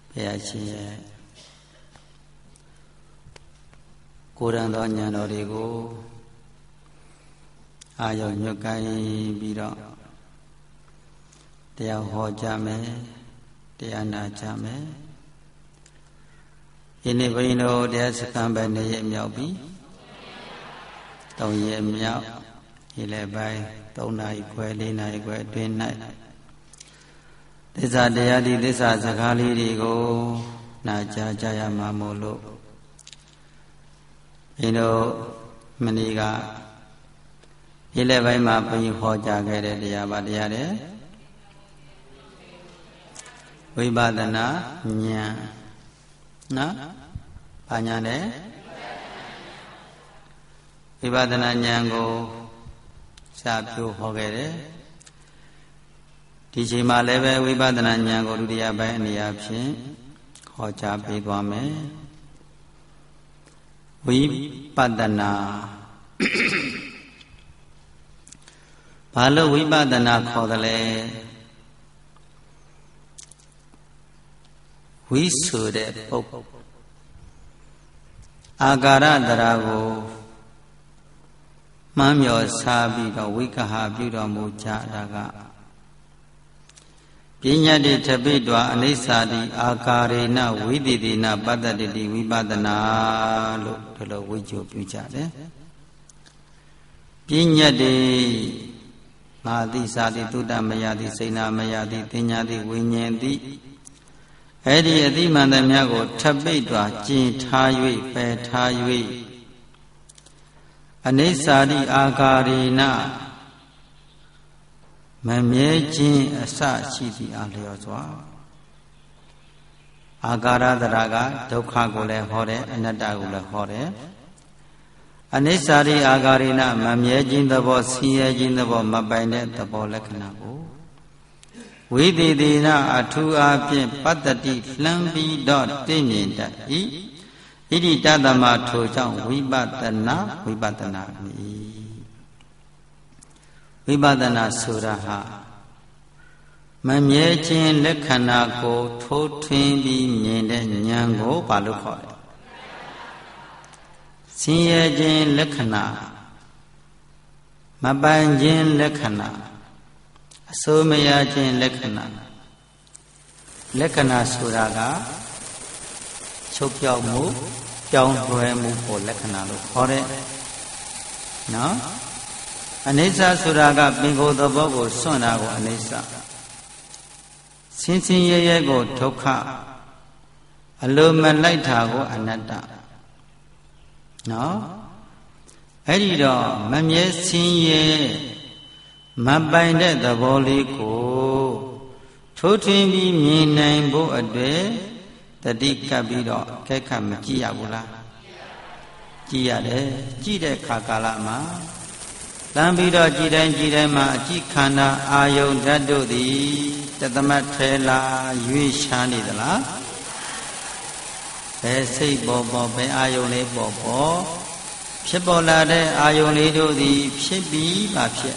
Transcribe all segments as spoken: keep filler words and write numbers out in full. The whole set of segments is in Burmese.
ဘုရားရှင်ရဲ့ကိုယ်ရံသောဉာဏ်တော်တွေကိုအာယုံညွတ်ကိုင်းပြီးတော့တရားဟောကြားမယ်တရားနာကြားမယ်ဒီနေ့ဘုန်းကြီးတို့တရားစခန်းပဲနေ့ရက်မြောက်ပြီသုံးရက်မြောက်ဒီလည်းပိုင်းသုံးနာရီခွဲလေးနာရီခွဲအတွင်း၌သစ္စာတရားဒီသစ္စာစကားလေးတွေကိုနာကြားကြရမှာမို့လို့ဘုန်းတို့မနေ့ကဒီလည်းပိုင်းမှာဘုန်းကြီးဟောကြားခဲ့တဲ့တရားပါတရားတဲ့ဝိပဿနာဉာဏ်နော်ဘာဉာဏ်လဲဝိပဿနာဉာဏ်ကိုစာပြဟောခဲ့တယ်ဒီချိန်မှာလည်းပဲဝိပဿနာဉာဏ်ကိုဒုတိယပိုင်းအနေအချင်းဟောကြားပေးသွားမယ်ဝိပဿနာဘာလို့ဝိပဿနာခေါ်တယ်လဲဝိဆိုတဲ့ပုဂ္ဂိုလ်အာကာရတရာကိုမှန်းမြော်စားပြီးတော့ဝိကဟာပြုတော်မူကြတာကပညာတိထပိတွာအနိစ္စတိအာကာရေနဝိတိတိနပတ္တတိဝိပဿနာလို့ဒီလိုဝိကြိုပြုကြတယ်ပညာတိငါတိစာတိတုတ္တမယတိစိဏမယတိပညာတိဝိဉ္ဉ္တိအဲ့ဒီအတိမှန်သမျှကိုထပိတ်တွာကျင်ထား၍ပယ်ထား၍အနိစ္စတိအာကာရေနမမြဲခြင်းအစရှိသည့်အလျော်စွာအာကာရတရာကဒုက္ခကိုလည်းဟောတယ်အနတ္တကိုလည်းဟောတယ်အနိစ္စတိအာကာရေနမမြဲခြင်းသဘောဆင်းရဲခြင်းသဘောမပိုင်တဲ့သဘောလက္ခဏာကိုဝိသေသေနအထူးအားဖြင့်ပတ္တတိလှမ်းပြီးတော့တည်မြင်တတ်၏ဣတိတသမထိုကြောင့်ဝိပဿနာဝိပဿနာမိဝိပဿနာဆိုတာဟာမမြဲခြင်းလက္ခဏာကိုထိုးထွင်းပြီးမြင်တဲ့ဉာဏ်ကိုဘာလို့ခေါ်လဲဆင်းရဲခြင်းလက္ခဏာမပိုင်ခြင်းလက္ခဏာအစိုးမရခြင်းလက္ခဏာလက္ခဏာဆိုတာကချုပ်ပြောက်မှုပြောင်းလဲမှုကိုလက္ခဏာလို့ခေါ်တယ်နော်အနိစ္စဆိုတာကပင်ကိုယ်သဘောကိုစွန့်တာကိုအနိစ္စဆင်းဆင်းရဲရဲကိုဒုက္ခအလိုမလိုက်တာကိုအနတ္တနော်အဲ့ဒီတော့မမြဲဆင်းရဲမပိုင်တဲ့သဘောလေးကိုထိုးထွင်းပြီးမြင်နိုင်ဖို့အတွက်တတိကပ်ပြီးတော့ခက်ခတ်မကြည့်ရဘူးလားကြည့်ရတယ်ကြည့်တဲ့ခါကာလမှာတန်ပြီးတော့ကြည်တိုင်းကြည်တိုင်းမှာအကြည့်ခန္ဓာအာယုန်ဓာတ်တို့သည်တသမတ်ထဲလာရွေးရှားနေသလားဘယ်စိတ်ပေါ်ပေါ်ဘယ်အာယုန်လေးပေါ်ပေါ်ဖြစ်ပေါ်လာတဲ့အာယုန်လေးတို့သည်ဖြစ်ပြီးပါဖြစ်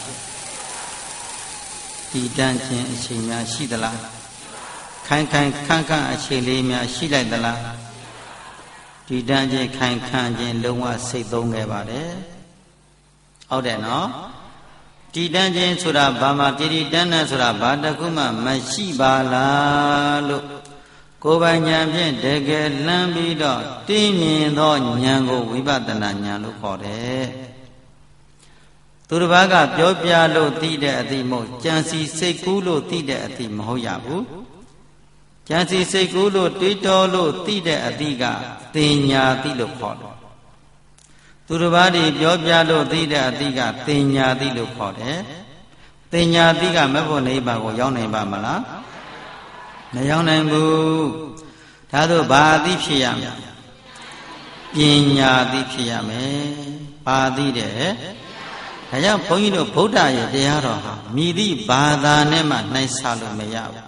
ဒီတန်းခြင်းအချိန်များရှိသလားခိုင်ခိုင်ခန့်ခန့်အချိန်လေးများရှိလိုက်သလားဒီတန်းခြင်းခိုင်ခန့်ခြင်းလုံးဝစိတ်သုံးခဲ့ပါတယ်ဟုတ်တယ်နော်ဒီတန်းခြင်းဆိုတာဘာမှတည်တည်တန်းတန်းဆိုတာဘာတခုမှမရှိပါလားလို့ကိုယ်ပိုင်ဉာဏ်ဖြင့်တကယ်လမ်းပြီးတော့တင်းမြင်သောဉာဏ်ကိုဝိပဿနာဉာဏ်လို့ခေါ်တယ်သူတစ်ပါးကပြောပြလို့သိတဲ့အသိမဟုတ်ကြံစီစိတ်ကူးလို့သိတဲ့အသိမဟုတ်ရဘူးကြံစီစိတ်ကူးလို့တွေးတောလို့သိတဲ့အသိကတင်ညာသိလို့ခေါ်တယ်သူတစ်ပါးဒီပြောပြလို့သိတဲ့အသိကတင်ညာသိလို့ခေါ်တယ်တင်ညာသိကမဖို့နိဗ္ဗာန်ကိုရောက်နိုင်ပါမလားမရောက်နိုင်ဘူးဒါဆိုဘာအသိဖြစ်ရမလဲပညာသိဖြစ်ရမယ်ပါသိတယ်ဒါကြောင့်ဘုန်းကြီးတို့ဗုဒ္ဓရဲ့တရားတော်ဟာမြည်သည့်ဘာသာနဲ့မှနှိုင်းဆလို့မရဘူး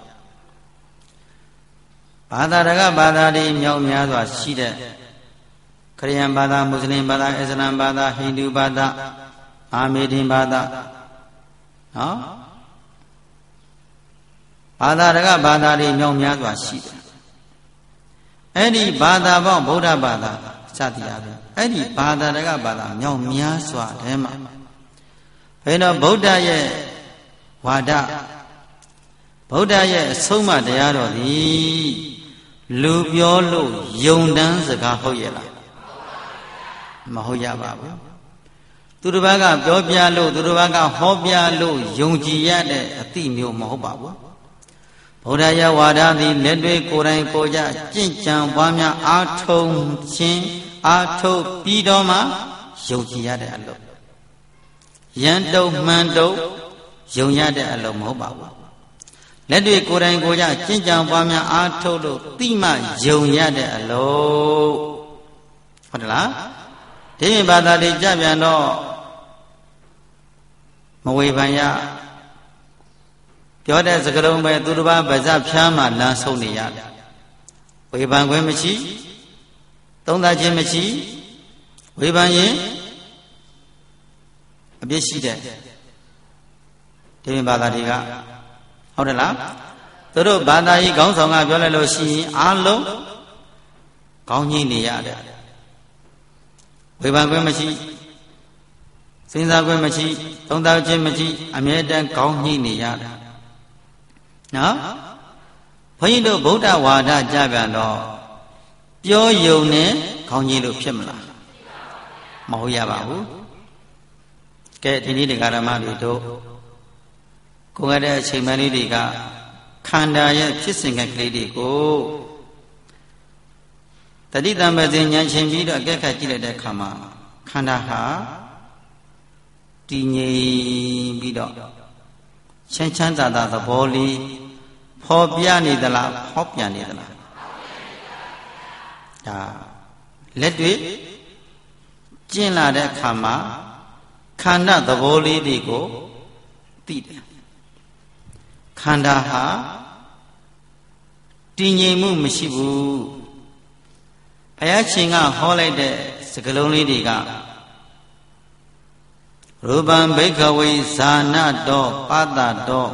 ဘာသာတကဘာသာတွေမြောက်များစွာရှိတဲ့ခရစ်ယာန်ဘာသာမွတ်စလင်ဘာသာအစ္စလာမ်ဘာသာဟိန္ဒူဘာသာအာမေဒင်ဘာသာနော်ဘာသာတကဘာသာတွေမြောက်များစွာရှိတယ်အဲ့ဒီဘာသာပေါင်းဗုဒ္ဓဘာသာစသည်အပြင်အဲ့ဒီဘာသာတကဘာသာမြောက်များစွာထဲမှာဘယ်တော့ဗုဒ္ဓရဲ့ဝါဒဗုဒ္ဓရဲ့အဆုံးအမတရားတော်သည်လူပြောလို့ယုံတန်းစကားဟုတ်ရဲ့လားမဟုတ်ရပါဘူးသူတစ်ပါးကပြောပြလို့သူတစ်ပါးကဟောပြလို့ယုံကြည်ရတဲ့အသည့်မျိုးမဟုတ်ပါဘူးဗုဒ္ဓရဲ့ဝါဒသည်လက်တွေကိုယ်တိုင်ကိုယ်ကြကြင့်ကြံပွားများအားထုတ်ခြင်းအားထုတ်ပြီးတော့မှယုံကြည်ရတဲ့အလုပ်ရန်တုံမှန်တုံယုံရတဲ့အလုပ်မဟုတ်ပါဘူးလက်တွေကိုယ်တိုင်ကိုယ်ကြကြင့်ကြံပွားများအားထုတ်လို့တိမှယုံရတဲ့အလုပ်ဟုတ်တယ်လားဒီဘာသာတွေကြပြန်တော့မဝေဖန်ရပြောတဲ့စကားလုံးပဲသူတစ်ပါးပါးစပ်ဖြားမှလမ်းဆုံးနေရတယ်ဝေဖန်ခွင့်မရှိသုံးသပ်ခြင်းမရှိဝေဖန်ရင်အပြစ်ရှိတဲ့ဒီဘာသာတွေကဟုတ်တယ်လားသူတို့ဘာသာကြီးခေါင်းဆောင်ကပြောလိုက်လို့ရှိရင်အားလုံးကောင်းကြီးနေရတယ်ဝေဖန်ခွင့်မရှိစဉ်းစားခွင့်မရှိသုံးသပ်ခြင်းမရှိအမြဲတမ်းကောင်းကြီးနေရတယ်နော်ဘုန်းကြီးတို့ဗုဒ္ဓဝါဒကြပြန်တော့ပြောယုံနဲ့ကောင်းကြီးလို့ဖြစ်မလားမဟုတ်ရပါဘူးကဲဒီနေ့တရားဓမ္မတွေတို့ကိုယ်ရတဲ့အချိန်မှန်လေးတွေကခန္ဓာရဲ့ဖြစ်စဉ်ကလေးတွေကိုတတိတံပဇင်ဉာဏ်ချင်းပြီးတော့အကဲခတ်ကြည့်လိုက်တဲ့အခါမှာခန္ဓာဟာတည်ငြိမ်ပြီးတော့ချမ်းချမ်းသာသာသဘောလေးဖော်ပြနေသလားဖော်ပြနေသလားဒါလက်တွေ့ကျင့်လာတဲ့အခါမှာခန္ဓာသဘောလေးတွေကိုသိတယ်ခန္ဓာဟာတည်ငြိမ်မှုမရှိဘူးဘုရားရှင်ကဟောလိုက်တဲ့စကားလုံးလေးတွေကရူပံဘိက္ခဝေဇာနတောပတတော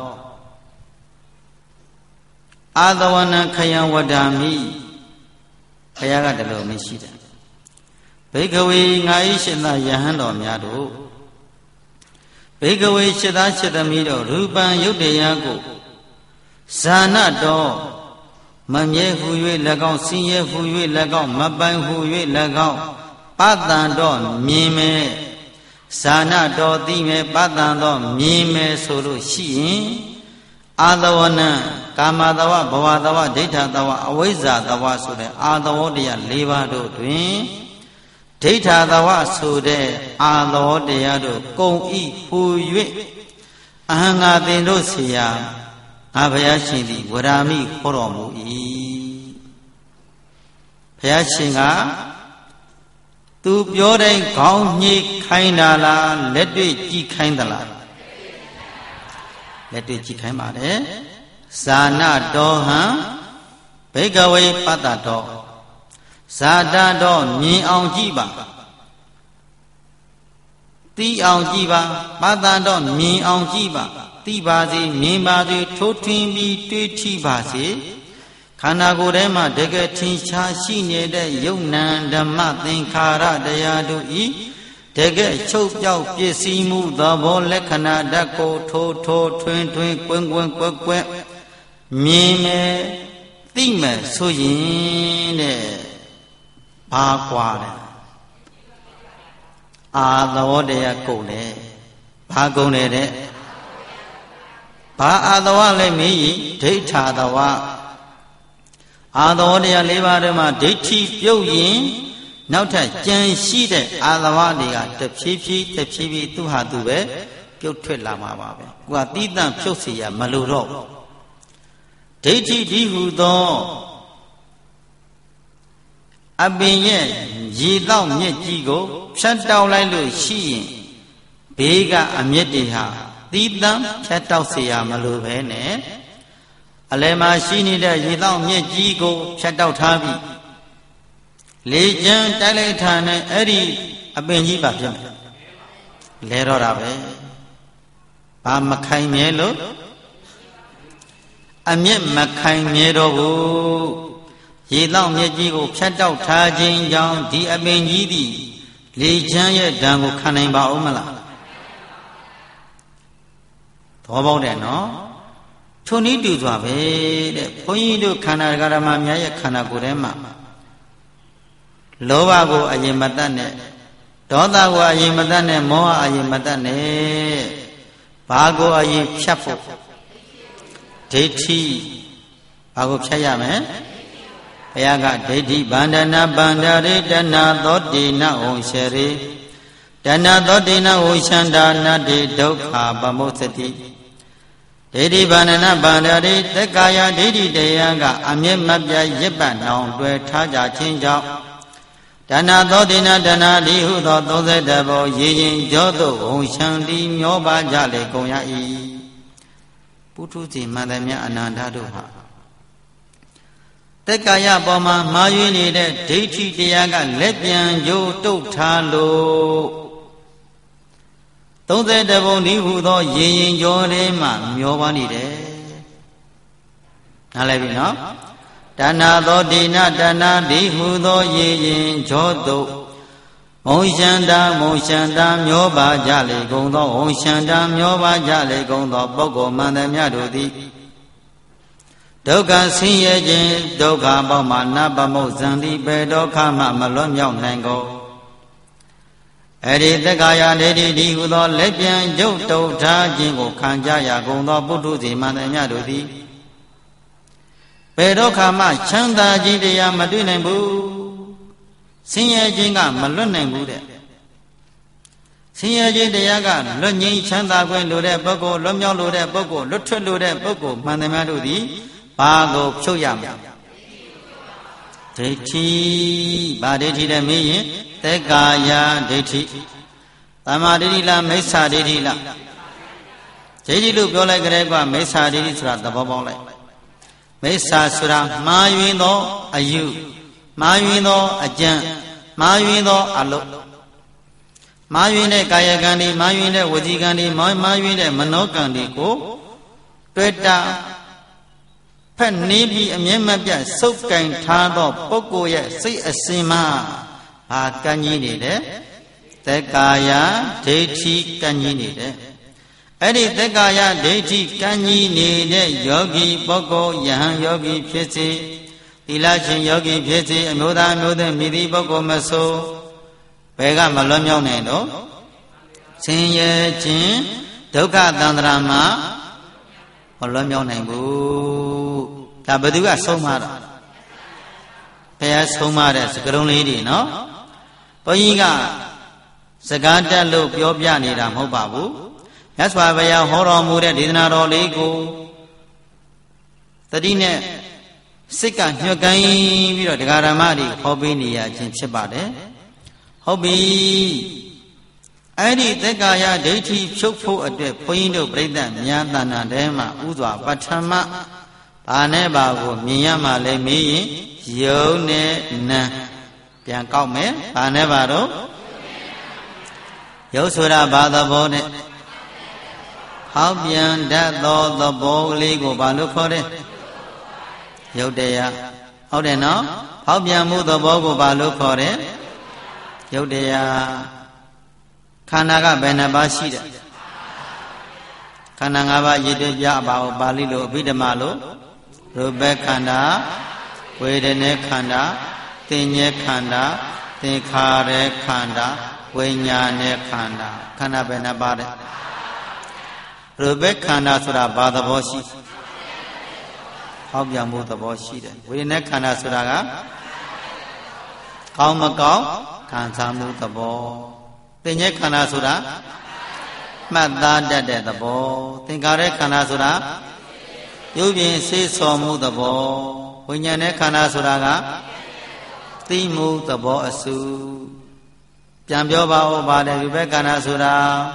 အာသဝနံခယံဝဒာမိဘုရားကတလို့မရှိတယ်ဘိက္ခဝေငါဤရှင်သာယဟန်တော်များတို့ဘိက္ခဝေရှိသားရှိသမီးတို့ရူပံယုတ်တရားကိုဇာနတောမမြဲဟူ၍၎င်းဆင်းရဲဟူ၍၎င်းမပိုင်ဟူ၍၎င်းပတန်တော့မြင်မယ်ဇာနတော်သိမယ်ပတန်တော့မြင်မယ်ဆိုလို့ရှိရင်အာသဝနံကာမတဝဘဝတဝဒိဋ္ဌတဝအဝိဇ္ဇာတဝဆိုတဲ့အာသဝတရား၄ပါးတို့တွင်ဒိဋ္ဌတဝဆိုတဲ့အာသဝတရားတို့ကုံဤဟူ၍အဟံငါသင်တို့ဆရာငါဘုရားရှင်သည်ဝရာမိဟောတော်မူ၏ဘုရားရှင်ကသူပြောတိုင်းခေါင်းညှိခိုင်းတာလားလက်တွေ့ကြည့်ခိုင်းသလားလက်တွေ့ကြည့်ခိုင်းပါတယ်ဇာနတောဟံဘိက္ခဝေပတ္တတောဇာတတော်မြင်အောင်ကြည့်ပါသိအောင်ကြည့်ပါပတ္တတော်မြင်အောင်ကြည့်ပါသိပါစေမြင်ပါစေထိုးထွင်းပြီးတွေးထိပါစေခန္ဓာကိုယ်ထဲမှာတကယ်ထင်ရှားရှိနေတဲ့ယုံနံဓမ္မသင်္ခါရတရားတို့ဤတကယ်ချုပ်ပြောက်ပြည့်စည်မှုသဘောလက္ခဏာဓာတ်ကိုထိုးထိုးထွင်းထွင်းကွင်းကွင်းကွက်ကွက်မြင်မယ်သိမယ်ဆိုရင်တဲ့ဘာကွာလဲအာသဝတရားကုန်တယ်ဘာကုန်တယ်တဲ့ဘာအာသဝလဲမေးရင်ဒိဋ္ဌာသဝအာသဝတရား၄ပါးထဲမှာဒိဋ္ဌိပြုတ်ရင်နောက်ထပ်ကြံရှိတဲ့အာသဝတွေကတဖြည်းဖြည်းတဖြည်းဖြည်းသူဟာသူပဲပြုတ်ထွက်လာမှာပါပဲကိုကတိတန့်ဖြုတ်เสียမလိုတော့ဒိဋ္ဌိဒီဟုသောအပင်ရဲ့ရေတော့မြက်ကြီးကိုဖြတ်တောက်လိုက်လို့ရှိရင်ဘေးကအမြက်တွေဟာတိတန့်ဖြတ်တောက်เสียမလိုပဲနဲ့အလယ်မှာရှိနေတဲ့ရေတော့မြက်ကြီးကိုဖြတ်တောက်ထားပြီးလေကျန်းတိုက်လိုက်တာနဲ့အဲ့ဒီအပင်ကြီးပါဖြစ်မယ်လဲတော့တာပဲဘာမခိုင်မြဲလို့အမျက်မခိုင်မြဲတော့ဘူးရေတောက်မြစ်ကြီးကိုဖြတ်တောက်ထားခြင်းကြောင့်ဒီအပင်ကြီးသည်လေချမ်းရဲ့ဓာတ်ကိုခံနိုင်ပါဦးမလားသဘောပေါက်တယ်နော်ထိုနည်းတူစွာပဲတဲ့ဘုန်းကြီးတို့ခန္ဓာဓမ္မများရဲ့ခန္ဓာကိုယ်ထဲမှာလောဘကိုအရင်မတတ်နဲ့ဒေါသကိုအရင်မတတ်နဲ့မောဟအရင်မတတ်နဲ့ဘာကိုအရင်ဖြတ်ဖို့ဒိဋ္ဌိဘာကိုဖြတ်ရမလဲဘုရားကဒိဋ္ဌိဗန္ဒနာဗန္ဒရေတဏသောတိနဝံရှရေတဏသောတိနဝံရှန္ဒာနတိဒုက္ခပမုဿတိဒိဋ္ဌိဗန္ဒနာဗန္ဒရေသက္ကာယဒိဋ္ဌိတရားကအမြဲမပြတ်ရစ်ပတ်နှောင်တွယ်ထားကြခြင်းကြောင့်တဏသောတိနတဏဒီဟုသောသုံးဆယ်တဘောရေရင်ကြောသို့ဝံရှံတိမျောပါကြလေကုန်ရ၏ပုထုဇဉ်မန္တမြအနန္တတို့ဟာတက္ကာယပေါ်မှာမာယွင်းနေတဲ့ဒိဋ္ဌိတရားကလက်ပြန်ကြိုးတုတ်ထားလို့သုံးဆယ်တဘုံဒီဟုသောရေရင်ကြောထဲမှာမျောပါနေတယ်နားလည်ပြီနော်တဏသောတိနတဏဒီဟုသောရေရင်ကြောသို့မုံရှန္တာမုံရှန္တာမျောပါကြလေကုန်သောဝံရှန္တာမျောပါကြလေကုန်သောပုဂ္ဂိုလ်မန္တမြတို့သည်ဒုက္ခဆင်းရဲခြင်းဒုက္ခပေါင်းမှာနပမုတ်ဇံတိပေဒုက္ခမှမလွတ်မြောက်နိုင်ကုန်အဲ့ဒီသက္ကာယဒိဋ္ဌိဒီဟုသောလက်ပြန်ကျုပ်တုတ်ထားခြင်းကိုခံကြရကုန်သောပုထုဇဉ်မန္တမြတို့သည်ပေဒုက္ခမှချမ်းသာခြင်းတရားမတွေ့နိုင်ဘူးဆင်းရဲခြင်းကမလွတ်နိုင်ဘူးတဲ့ဆင်းရဲခြင်းတရားကလွတ်ငြိမ်းချမ်းသာခွင့်လိုတဲ့ပုဂ္ဂိုလ်လွတ်မြောက်လိုတဲ့ပုဂ္ဂိုလ်လွတ်ထွက်လိုတဲ့ပုဂ္ဂိုလ်မှန်သမျှတို့သည်ဘာကိုဖြုတ်ရမလဲဒိဋ္ဌိဘာဒိဋ္ဌိလဲမေးရင်သက္ကာယဒိဋ္ဌိသမ္မာဒိဋ္ဌိလားမိစ္ဆာဒိဋ္ဌိလားဒိဋ္ဌိလို့ပြောလိုက်ကြတဲ့ကမိစ္ဆာဒိဋ္ဌိဆိုတာသဘောပေါက်လိုက်မိစ္ဆာဆိုတာမှားယွင်းသောအယူမှားယွင်းသောအကြံမှားယွင်းသောအလုပ်မှားယွင်းတဲ့ကာယကံတွေမှားယွင်းတဲ့ဝစီကံတွေမှားမှားယွင်းတဲ့မနောကံတွေကိုတွေ့တာဖက်နေပြီးအမြဲမပြတ်စုပ်ကင်ထားသောပုဂ္ဂိုလ်ရဲ့စိတ်အစဉ်မှာဟာကံကြီးနေတယ်သက္ကာယဒိဋ္ဌိကံကြီးနေတယ်အဲ့ဒီသက္ကာယဒိဋ္ဌိကံကြီးနေတဲ့ယောဂီပုဂ္ဂိုလ်ယဟန်ယောဂီဖြစ်စေသီလရှင်ယောဂီဖြစ်စေအမျိုးသားအမျိုးသမီးမိသည့်ပုဂ္ဂိုလ်မဆိုဘယ်ကမလွတ်မြောက်နိုင်တော့ဆင်းရဲခြင်းဒုက္ခသန္တရာမှာမလွတ်မြောက်နိုင်ဘူးဒါဘယ်သူကဆုံးမတာဘုရားဆုံးမတဲ့စကားလုံးလေးတွေနော်ဘုန်းကြီးကစကားတက်လို့ပြောပြနေတာမဟုတ်ပါဘူးမြတ်စွာဘုရားဟောတော်မူတဲ့ဒေသနာတော်လေးကိုတတိနဲ့စိတ်ကညှို့ကိုင်းပြီးတော့တရားဓမ္မတွေဟောပေးနေရခြင်းဖြစ်ပါတယ်ဟုတ်ပြီအဲ့ဒီသက္ကာယဒိဋ္ဌိဖြုတ်ဖို့အတွက်ဘုန်းကြီးတို့ပြိဿများတဏ္ဍာထဲမှာဥစွာပဋ္ဌာမဘာနဲ့ဘာကိုမြင်ရမှလဲမေးရင်ယုံနဲ့နံပြန်ကောက်မယ်ဘာနဲ့ဘာတော့ယုတ်ဆိုတာဘာသဘောနဲ့ဟောက်ပြန်တတ်သောသဘောလေးကိုဘာလို့ခေါ်တယ်ယုတ်တရားဟုတ်တယ်နော်ဟောက်ပြန်မှုသဘောကိုဘာလို့ခေါ်တယ်ယုတ်တရားခန္ဓာကဘယ်နှပါးရှိတယ်ခန္ဓာ၅ပါးရည်တွေ့ပြအပါပါဠိလိုအဘိဓမ္မာလိုရူပခန္ဓာဝေဒနာခန္ဓာသင်္ညေခန္ဓာသင်္ခါရခန္ဓာဝိညာဉ်နဲ့ခန္ဓာခန္ဓာဘယ်နှပါးလဲရူပခန္ဓာဆိုတာဘာသဘောရှိဟောက်ပြန်မှုသဘောရှိတယ်ဝေဒနာခန္ဓာဆိုတာကကောင်းမကောင်းခံစားမှုသဘောသင်္ညေခန္ဓာဆိုတာမှတ်သားတတ်တဲ့သဘောသင်္ခါရခန္ဓာဆိုတာပြုပြင်စေဆော်မှုသဘောဝိညာဉ်နဲ့ခန္ဓာဆိုတာကသိမှုသဘောအစုပြန်ပြောပါဦးပါတယ်ဒီဘက်ခန္ဓာဆိုတာ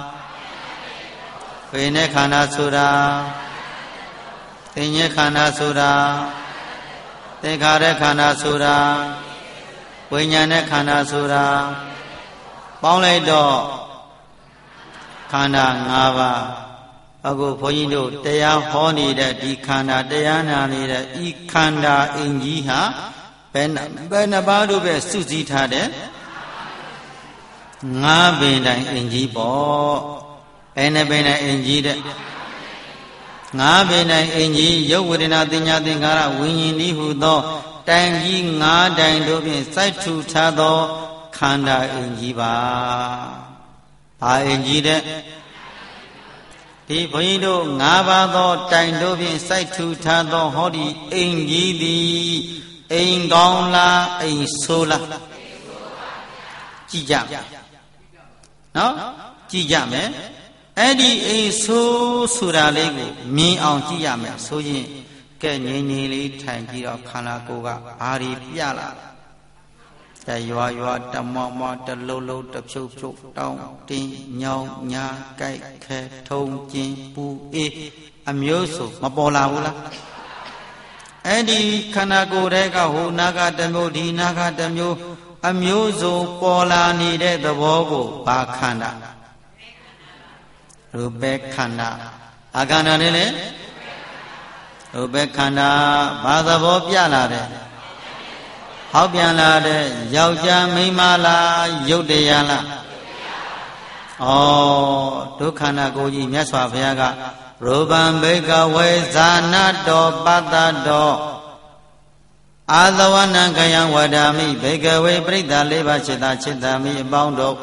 ဝိညာဉ်ခန္ဓာဆိုတာသင်္ညေခန္ဓာဆိုတာသင်္ခါရခန္ဓာဆိုတာဝိညာဉ်နဲ့ခန္ဓာဆိုတာပေါင်းလိုက်တော့ခန္ဓာ၅ပါးအခုဘုန်းကြီးတို့တရားဟောနေတဲ့ဒီခန္ဓာတရားနာနေတဲ့ဤခန္ဓာအင်ကြီးဟာဘယ်ဘယ်နှပါးတို့ပဲစုစည်းထားတဲ့ငါးပင်တိုင်အင်ကြီးပေါ့ဘယ်နှပင်တိုင်အင်ကြီးတဲ့ငါးပင်တိုင်အင်ကြီးရုပ်ဝေဒနာသင်ညာသင်္ခါရဝိညာဉ်ဤဟုသောတိုင်ကြီးငါးတိုင်တို့ဖြင့်စိုက်ထူထားသောခန္ဓာအင်ကြီးပါဘာအင်ကြီးတဲ့ဒီဘုန်းကြီးတို့ငါးပါးသောတိုင်တို့ဖြင့်စိုက်ထူထားသောဟောဒီအင်ကြီးသည်အိမ်ကောင်းလားအိမ်ဆိုးလားကြည့်ကြနော်ကြည့်ကြမယ်အဲ့ဒီအိမ်ဆိုးဆိုတာလေးကိုမြင်အောင်ကြည့်ရမယ်ဆိုရင်ကဲငြိမ်ငြိမ်လေးထိုင်ကြည့်တော့ခန္ဓာကိုယ်ကဘာတွေပြလာတရွာရွာတမောမောတလုံးလုံးတဖြုတ်ဖြုတ်တောင်းတင်းညောင်းညာကြိုက်ခဲထုံကျင်ပူအေးအမျိုးစုမပေါ်လာဘူးလားအဲ့ဒီခန္ဓာကိုယ်တွေကဟိုနာကတမျိုးဒီနာကတမျိုးအမျိုးစုံပေါ်လာနေတဲ့သဘောကိုဘာခန္ဓာရူပခန္ဓာအာခန္ဓာနဲ့လေရူပခန္ဓာဘာသဘောပြလာတဲ့ဟောက်ပြန်လာတဲ့ယောက်ျားမိန်းမလားရုပ်တရားလားဩဒုက္ခန္ဓာကိုကြီးမြတ်စွာဘုရားကရူပံဘိကဝေဇာနတောပတ္တတောအာသဝနံခယံဝဒာမိဘိကဝေပရိသလေးပါးจิตာจิตာမိအပေါင်းတို့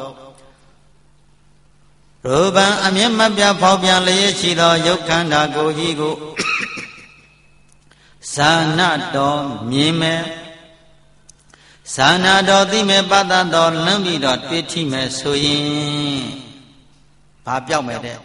ရူပံအမျက်မပြဖောက်ပြန်လျက်ရှိသောယုတ်ခန္ဓာကိုကြီးကိုဇာနတောမြင်မဲ့ဇာနာတော်သိမဲ့ပတ္တတော်လမ်းပြီးတော့တွေ့ထိမဲ့ဆိုရင်ဘာပြောက်မဲ့တဲ့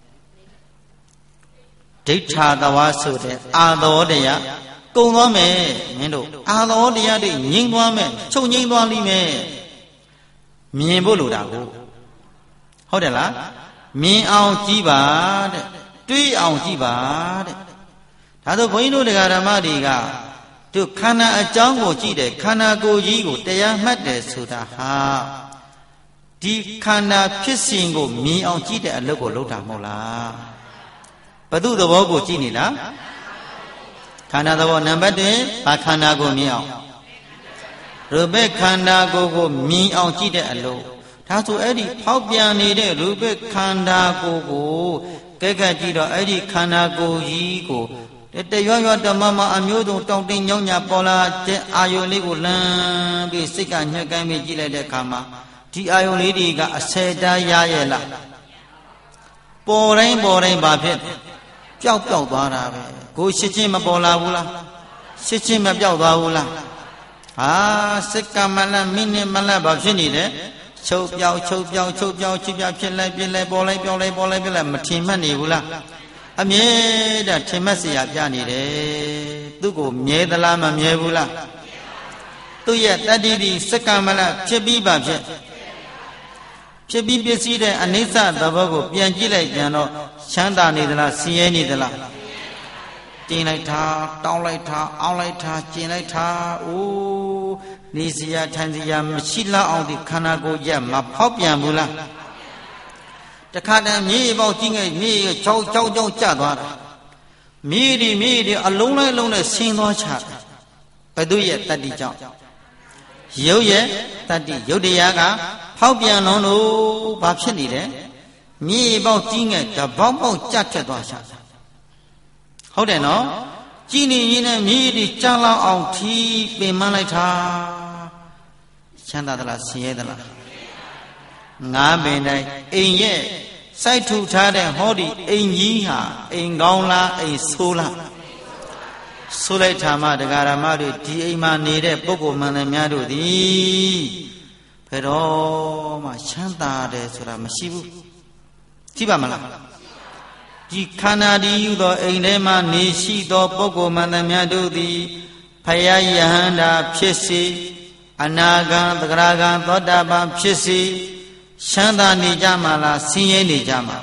ဒိဋ္ဌာသဝါဆိုတဲ့အာသောတရားကုံသွားမယ်မင်းတို့အာသောတရားတွေငြိမ့်သွားမယ်ချုပ်ငြိမ့်သွားလိမ့်မယ်မြင်ဖို့လိုတာကိုဟုတ်တယ်လားမြင်အောင်ကြည့်ပါတဲ့တွေးအောင်ကြည့်ပါတဲ့ဒါဆိုဘုန်းကြီးတို့တရားဓမ္မတွေကတို့ခန္ဓာအကြောင်းကိုကြည့်တယ်ခန္ဓာကိုယ်ကြီးကိုတရားမှတ်တယ်ဆိုတာဟာဒီခန္ဓာဖြစ်စဉ်ကိုမြင်အောင်ကြည့်တဲ့အလုပ်ကိုလုပ်တာမဟုတ်လားဘု து သဘောကိုကြည့်နေလားခန္ဓာသဘောနံပါတ်တစ်ဘာခန္ဓာကိုမြင်အောင်ရူပခန္ဓာကိုကိုမြင်အောင်ကြည့်တဲ့အလုပ်ဒါဆိုအဲ့ဒီဖောက်ပြန်နေတဲ့ရူပခန္ဓာကိုကိုကဲကဲကြည့်တော့အဲ့ဒီခန္ဓာကိုကြီးကိုတရွရွတမမအမျိုးစုံတောင်းတင်းညောင်းညာပေါ်လာတဲ့အာယုန်လေးကိုလမ်းပြီးစိတ်ကညှက်ကိုင်းပြီးကြည့်လိုက်တဲ့အခါမှာဒီအာယုန်လေးတွေကအစဲတားရရဲ့လားပေါ်တိုင်းပေါ်တိုင်းဘာဖြစ်ပျောက်ပျောက်သွားတာပဲကိုရှစ်ချင်းမပေါ်လာဘူးလားရှစ်ချင်းမပျောက်သွားဘူးလားဟာစိတ်ကမလန့်မိနစ်မလန့်ဘာဖြစ်နေလဲချုပ်ပြောက်ချုပ်ပြောက်ချုပ်ပြောက်ချုပ်ပြောက်ဖြစ်လိုက်ပြလိုက်ပေါ်လိုက်ပြောလိုက်ပေါ်လိုက်ပြလိုက်မထင်မှတ်နေဘူးလားအမြဲတမ်းထင်မှတ်เสียပြနေတယ်သူ့ကိုမြဲသလားမမြဲဘူးလားသူ့ရဲ့တတ္တိတိစက္ကမလဖြစ်ပြီးပါဖြစ်ဖြစ်ပြီးပစ္စည်းတဲ့အနိစ္စသဘောကိုပြန်ကြည့်လိုက်ပြန်တော့ချမ်းသာနေသလားဆင်းရဲနေသလားတင်လိုက်တာတောင်းလိုက်တာအောင်းလိုက်တာကျင်လိုက်တာအိုးနေစရာထိုင်စရာမရှိလောက်အောင်ဒီခန္ဓာကိုယ်ရဲ့မဖောက်ပြန်ဘူးလားတခါတည်းမြေပေါက်ကြီးငယ်မြေချောက်ချောက်ချောက်ကျသွားတာမြေဒီမြေဒီအလုံးလိုက်လုံးနဲ့ဆင်းသွားချဘယ်သူရဲ့တတ္တိကြောင့်ရုပ်ရဲ့တတ္တိရုပ်တရားကဖောက်ပြန်လုံးလို့ဘာဖြစ်နေလဲမြေပေါက်ကြီးငယ်တပေါက်ပေါက်ကျထက်သွားချဟုတ်တယ်နော်ကြည်နေရင်လည်းမြေဒီကျလောက်အောင်ထီးပင်မလိုက်တာချမ်းသာသလားဆင်းရဲသလားငါးပင်တိုင်းအိမ်ရဲ့စိုက်ထူထားတဲ့ဟောဒီအိမ်ကြီးဟာအိမ်ကောင်းလားအိမ်ဆိုးလားဆိုးလိုက်တာမှတရားဓမ္မတွေဒီအိမ်မှာနေတဲ့ပုဂ္ဂိုလ်မှန်တယ်များတို့သည်ဘယ်တော့မှချမ်းသာတယ်ဆိုတာမရှိဘူးကြည့်ပါမလားဒီခန္ဓာတည်းယူသောအိမ်ထဲမှာနေရှိသောပုဂ္ဂိုလ်မှန်တယ်များတို့သည်ဖယားယဟန္တာဖြစ်စေအနာဂံသဂရဂံသောတာပန်ဖြစ်စေချမ်းသာနေကြမှာလားဆင်းရဲနေကြမှာ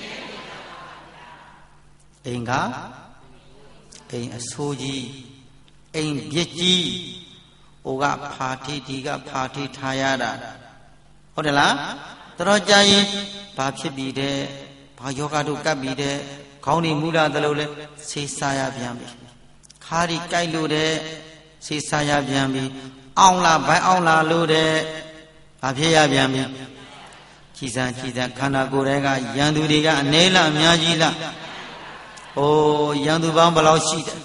အိမ်ကအိမ်အဆိုးကြီးအိမ်ပြစ်ကြီးဟိုကဖာတိဒီကဖာတိထားရတာဟုတ်တယ်လားတော်ကြရင်ဘာဖြစ်ပြီးတဲ့ဘာယောဂတို့ကပ်ပြီးတဲ့ခေါင်းနေမူလာသလိုလဲဆေးစားရပြန်ပြီခါရီကြိုက်လို့တဲ့စိတ်ဆာရပြန်ပြီအောင်လားဘိုင်းအောင်လားလို့တဲ့ဘာဖြစ်ရပြန်ပြီကြည်စံကြည်စံခန္ဓာကိုယ်တွေကရန်သူတွေကအနေလားအများကြီးလားဟိုရန်သူပေါင်းဘယ်လောက်ရှိတယ်ဟ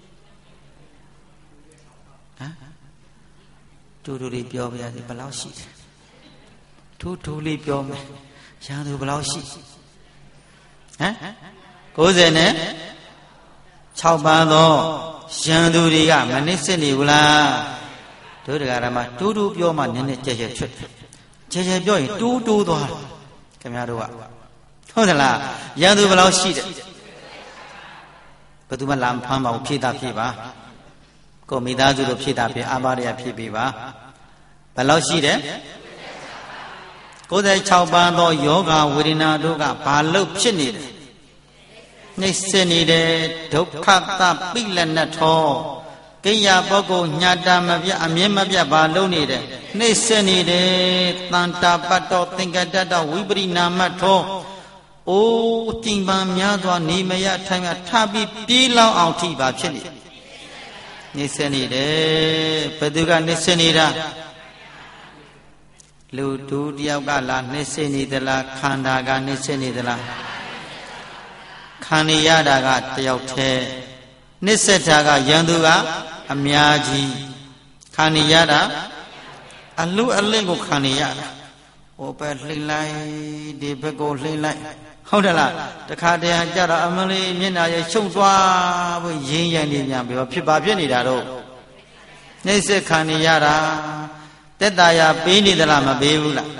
မ်တူတူလေးပြောပြရစီဘယ်လောက်ရှိတယ်ထူးထူးလေးပြောမယ်ရန်သူဘယ်လောက်ရှိဟမ်ကိုးဆယ်နဲ့၆ပါးသောရန်သူတွေကမနစ်စစ်နေဘူးလားတို့တရားဓမ္မတူးတူးပြောမှနည်းနည်းကြဲကြဲချွတ်ကြဲကြဲပြောရင်တူးတူးသွားတယ်ခင်ဗျားတို့ကဟုတ်သလားရန်သူဘယ်လောက်ရှိတယ်ဘယ်သူမှလာမဖမ်းပါဘူးဖြည့်တာဖြည့်ပါကိုမိသားစုတို့ဖြည့်တာဖြည့်အဘရရဖြည့်ပေးပါဘယ်လောက်ရှိတယ်ကိုးဆယ်၆ပါးသောယောဂဝေဒနာတို့ကဘာလို့ဖြစ်နေတယ်နှိစ္စနေတယ်ဒုက္ခသပိလနထောကိယပုဂ္ဂိုလ်ညာတာမပြအမြဲမပြဘာလုံးနေတယ်နှိစ္စနေတယ်တန်တာပတ္တောသင်္ကတတဝိပရိနာမထောအိုးတိမ်ပံများစွာနေမရထိုင်ရထပြီးပြေးလောင်းအောင်ထိပါဖြစ်နေနှိစ္စနေတယ်ဘယ်သူကနှိစ္စနေတာလူတူတယောက်ကလားနှိစ္စနေသလားခန္ဓာကနှိစ္စနေသလားခံရတာကတယောက်တည်းနှိစ္စတာကယန္တုကအများကြီးခံရတာအလူအလင့်ကိုခံရတာဟိုပဲလှိမ့်လိုက်ဒီဘက်ကိုလှိမ့်လိုက်ဟုတ်တယ်လားတခါတည်းကြတော့အမလေးမျက်နှာရဲ့ရှုံသွားဖို့ရင်းရင်းနေပြန်ပြီးတော့ဖြစ်ပါဖြစ်နေတာတော့နှိစ္စခံရတာတက်တာရပေးနေသလားမပေးဘူးလားဩ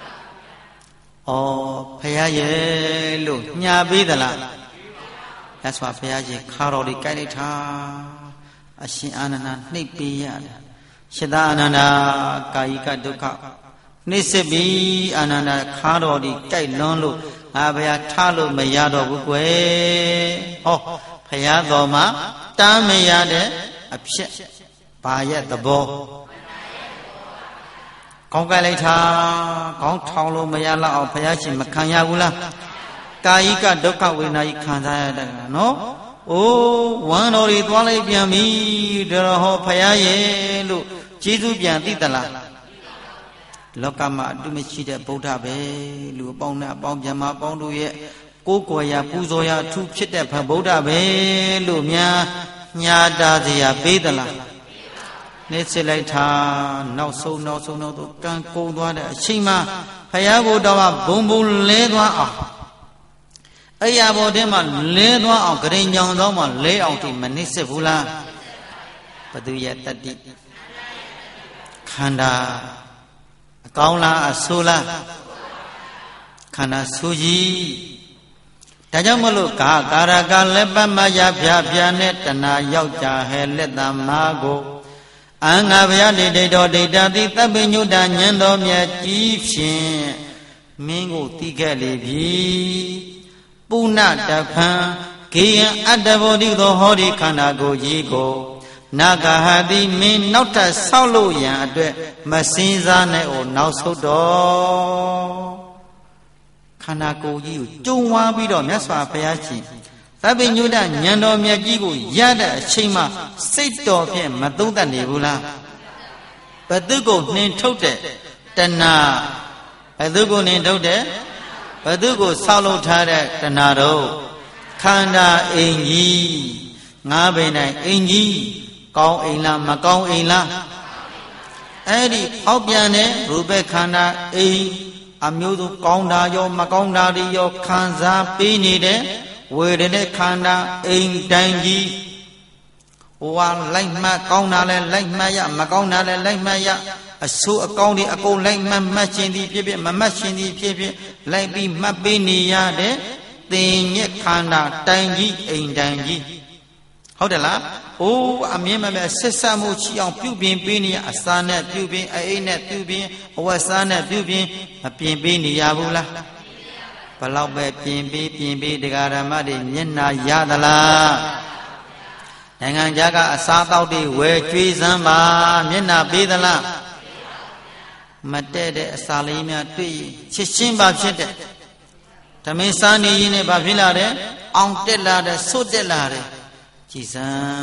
ဖရာရဲ့လို့ညာပေးသလားရသော်ဘုရားကြီးခါတော်လေးကြိုက်လိုက်တာအရှင်အာနန္ဒာနှိပ်ပေးရတယ်ရှတအာနန္ဒာကာယိကဒုက္ခနှိစ္စပြီးအာနန္ဒာခါတော်လေးကြိုက်လွန်းလို့ငါဘုရားထားလို့မရတော့ဘူးကွယ်ဟောဘုရားတော်မှာတားမရတဲ့အဖြစ်ဘာရဲ့သဘောကောင်းကြိုက်လိုက်တာကောင်းထောင်လို့မရတော့အောင်ဘုရားရှင်မခံရဘူးလားကာယိကဒုက္ခဝေဒနာကြီးခံစားရတဲ့နော်။အိုးဝမ်းတော်တွေသွားလိုက်ပြန်ပြီတော်ဟောဖရာရဲ့လို့ကျေးဇူးပြန်သိသလား။လောကမှာအတုမရှိတဲ့ဗုဒ္ဓပဲလူအပေါင်းနဲ့အပေါင်းပြန်မအပေါင်းတို့ရဲ့ကိုယ်ကိုယ်ရာပူဇော်ရာအထူးဖြစ်တဲ့ဗုဒ္ဓပဲလို့များညာတာစရာပေးသလား။နေစစ်လိုက်တာနောက်ဆုံးနောက်ဆုံးတော့ကံကုန်သွားတဲ့အချိန်မှာဖရာကိုတော့ဘုံဘုံလဲသွားအောင်အဲ့ရဘောထဲမှာလဲသွားအောင်ဂရင်ညောင်သောမှာလဲအောင်တိမနှိမ့်စစ်ဘူးလားဘသူရဲ့တတိခန္ဓာအကောင်းလားအဆိုးလားခန္ဓာဆိုကြီးဒါကြောင့်မလို့ကာကာရကလက်ပတ်မရဖြာဖြာနဲ့တဏှာယောက်ျားဟဲလက်တမာကိုအင်္ဂါဘယဒိဋ္ဌိတော်ဒိဋ္ဌတိသဗ္ဗညုတဉာဏ်တော်မြတ်ကြီးဖြင့်မင်းကိုသိခဲ့လေပြီပုဏ္ဏတဖံကေယံအတ္တဘောတိသောဟောဒီခန္ဓာကိုယ်ကြီးကိုနာဂဟတိမင်းနောက်ထပ်ဆောက်လို့ရန်အတွက်မစင်းစားနဲ့ဩနောက်ဆုတ်တော်ခန္ဓာကိုယ်ကြီးကိုကျုံဝါပြီးတော့မြတ်စွာဘုရားရှင်သဗ္ဗညုတဉာဏ်တော်မြတ်ကြီးကိုရတဲ့အချိန်မှစိတ်တော်ဖြင့်မသုံးသပ်နေဘူးလားဘသူကိုနှင်ထုတ်တဲ့တဏှာဘသူကိုနှင်ထုတ်တဲ့ဘသူကိုဆောက်လုပ်ထားတဲ့တဏှာတို့ခန္ဓာအိမ်ကြီးငါးပိန်တိုင်းအိမ်ကြီးကောင်းအိမ်လားမကောင်းအိမ်လားအဲ့ဒီအောက်ပြန်တဲ့ရူပခန္ဓာအိမ်အမျိုးစုကောင်းတာရောမကောင်းတာတွေရောခံစားပေးနေတဲ့ဝေဒနာခန္ဓာအိမ်တိုင်းကြီးဟိုဟာလိုက်မှကောင်းတာလဲလိုက်မှရမကောင်းတာလဲလိုက်မှရအဆိုးအကောင်းတွေအကုန်လိုက်မှတ်မှတ်ခြင်းသည်ဖြစ်ဖြစ်မမှတ်ခြင်းသည်ဖြစ်ဖြစ်လိုက်ပြီးမှတ်ပေးနေရတဲ့သင်ညက်ခန္ဓာတိုင်းကြီးအိမ်တိုင်းကြီးဟုတ်တယ်လားအိုးအမြင်မဲ့ဆက်ဆက်မှုချီအောင်ပြုပြင်ပေးနေရအစာနဲ့ပြုပြင်အိမ်နဲ့ပြုပြင်အဝတ်စားနဲ့ပြုပြင်မပြင်ပေးနေရဘူးလားဘလောက်ပဲပြင်ပေးပြင်ပေးတရားဓမ္မတွေမျက်နာရသလားနိုင်ငံခြားကအစားတောက်တွေဝယ်ကျွေးစမ်းပါမျက်နာပေးသလားမတဲ့တဲ့အစာလေးများတွေ့ချစ်ချင်းပါဖြစ်တဲ့ဓမင်းစားနေရင်လည်းဘာဖြစ်လာတယ်အောင်တက်လာတယ်ဆွတ်တက်လာတယ်ကြည်စံ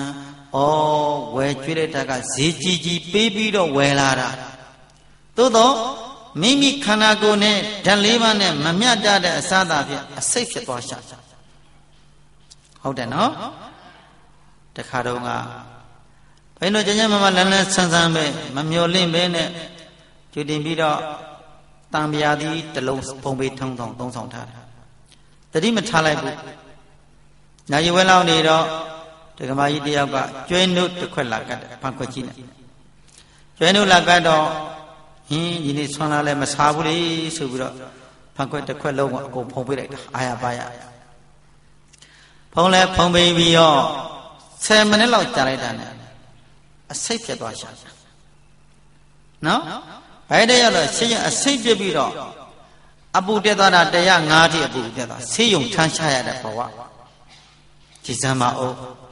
ဩဝယ်ကျွေးတဲ့တက်ကဈေးကြီးကြီးပေးပြီးတော့ဝယ်လာတာသို့တော့မိမိခန္ဓာကိုယ်နဲ့ဓာတ်လေးပါးနဲ့မမျှတတဲ့အစားအသောက်ဖြင့်အစိတ်ဖြစ်သွားရှာဟုတ်တယ်နော်တခါတော့ကဘယ်လိုကြမ်းကြမ်းမမလန်းလန်းဆန်းဆန်းပဲမမျော်လင့်ပဲနဲ့ကျွတင်ပြီးတော့တံပြာသည်တစ်လုံးပုံပေးထုံထုံသုံးဆောင်ထားတယ်တတိမထားလိုက်ဘူးညာရွယ်လောက်နေတော့ဒကမာကြီးတယောက်ကကျွဲနှုတ်တစ်ခွက်လာကတ်တယ်ဖန်ခွက်ကြီးနဲ့ကျွဲနှုတ်လာကတ်တော့ဟင်းဒီနေ့ဆွမ်းလာလဲမစားဘူးလေဆိုပြီးတော့ဖန်ခွက်တစ်ခွက်လုံးကအကုန်ဖုံပေးလိုက်တာအာရပါရဖုံလဲဖုံပေးပြီးတော့ဆယ်မိနစ်လောက်ကြာလိုက်တာနဲ့အစိတ်ဖြစ်သွားရှာနော်ဘယ်တည်းရောက်တော့ဆေးရုံအစိတ်ပြပြီးတော့အပူတက်သွားတာတရငါးထိအပူတက်သွားဆေးရုံထမ်းရှားရတဲ့ဘဝကြည်စမ်းပါဦး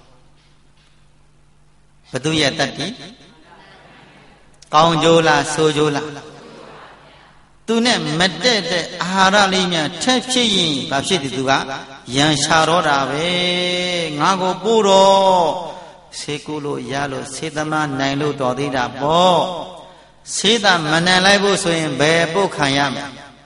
ဘသူရဲ့တတ်တိကောင်းကြိုးလားဆိုကြိုးလားသူနဲ့မတက်တဲ့အာဟာရလေးများထက်ဖြစ်ရင်ဘာဖြစ်တယ်သူကရန်ရှာတော့တာပဲငါကိုပို့တော့ဆေးကူလို့ရလို့ဆေးသမားနိုင်လို့တော်သေးတာပေါ့ဆေးသားမနိုင်လိုက်ဖို့ဆိုရင်ဘယ်ပုတ်ခံရမလဲ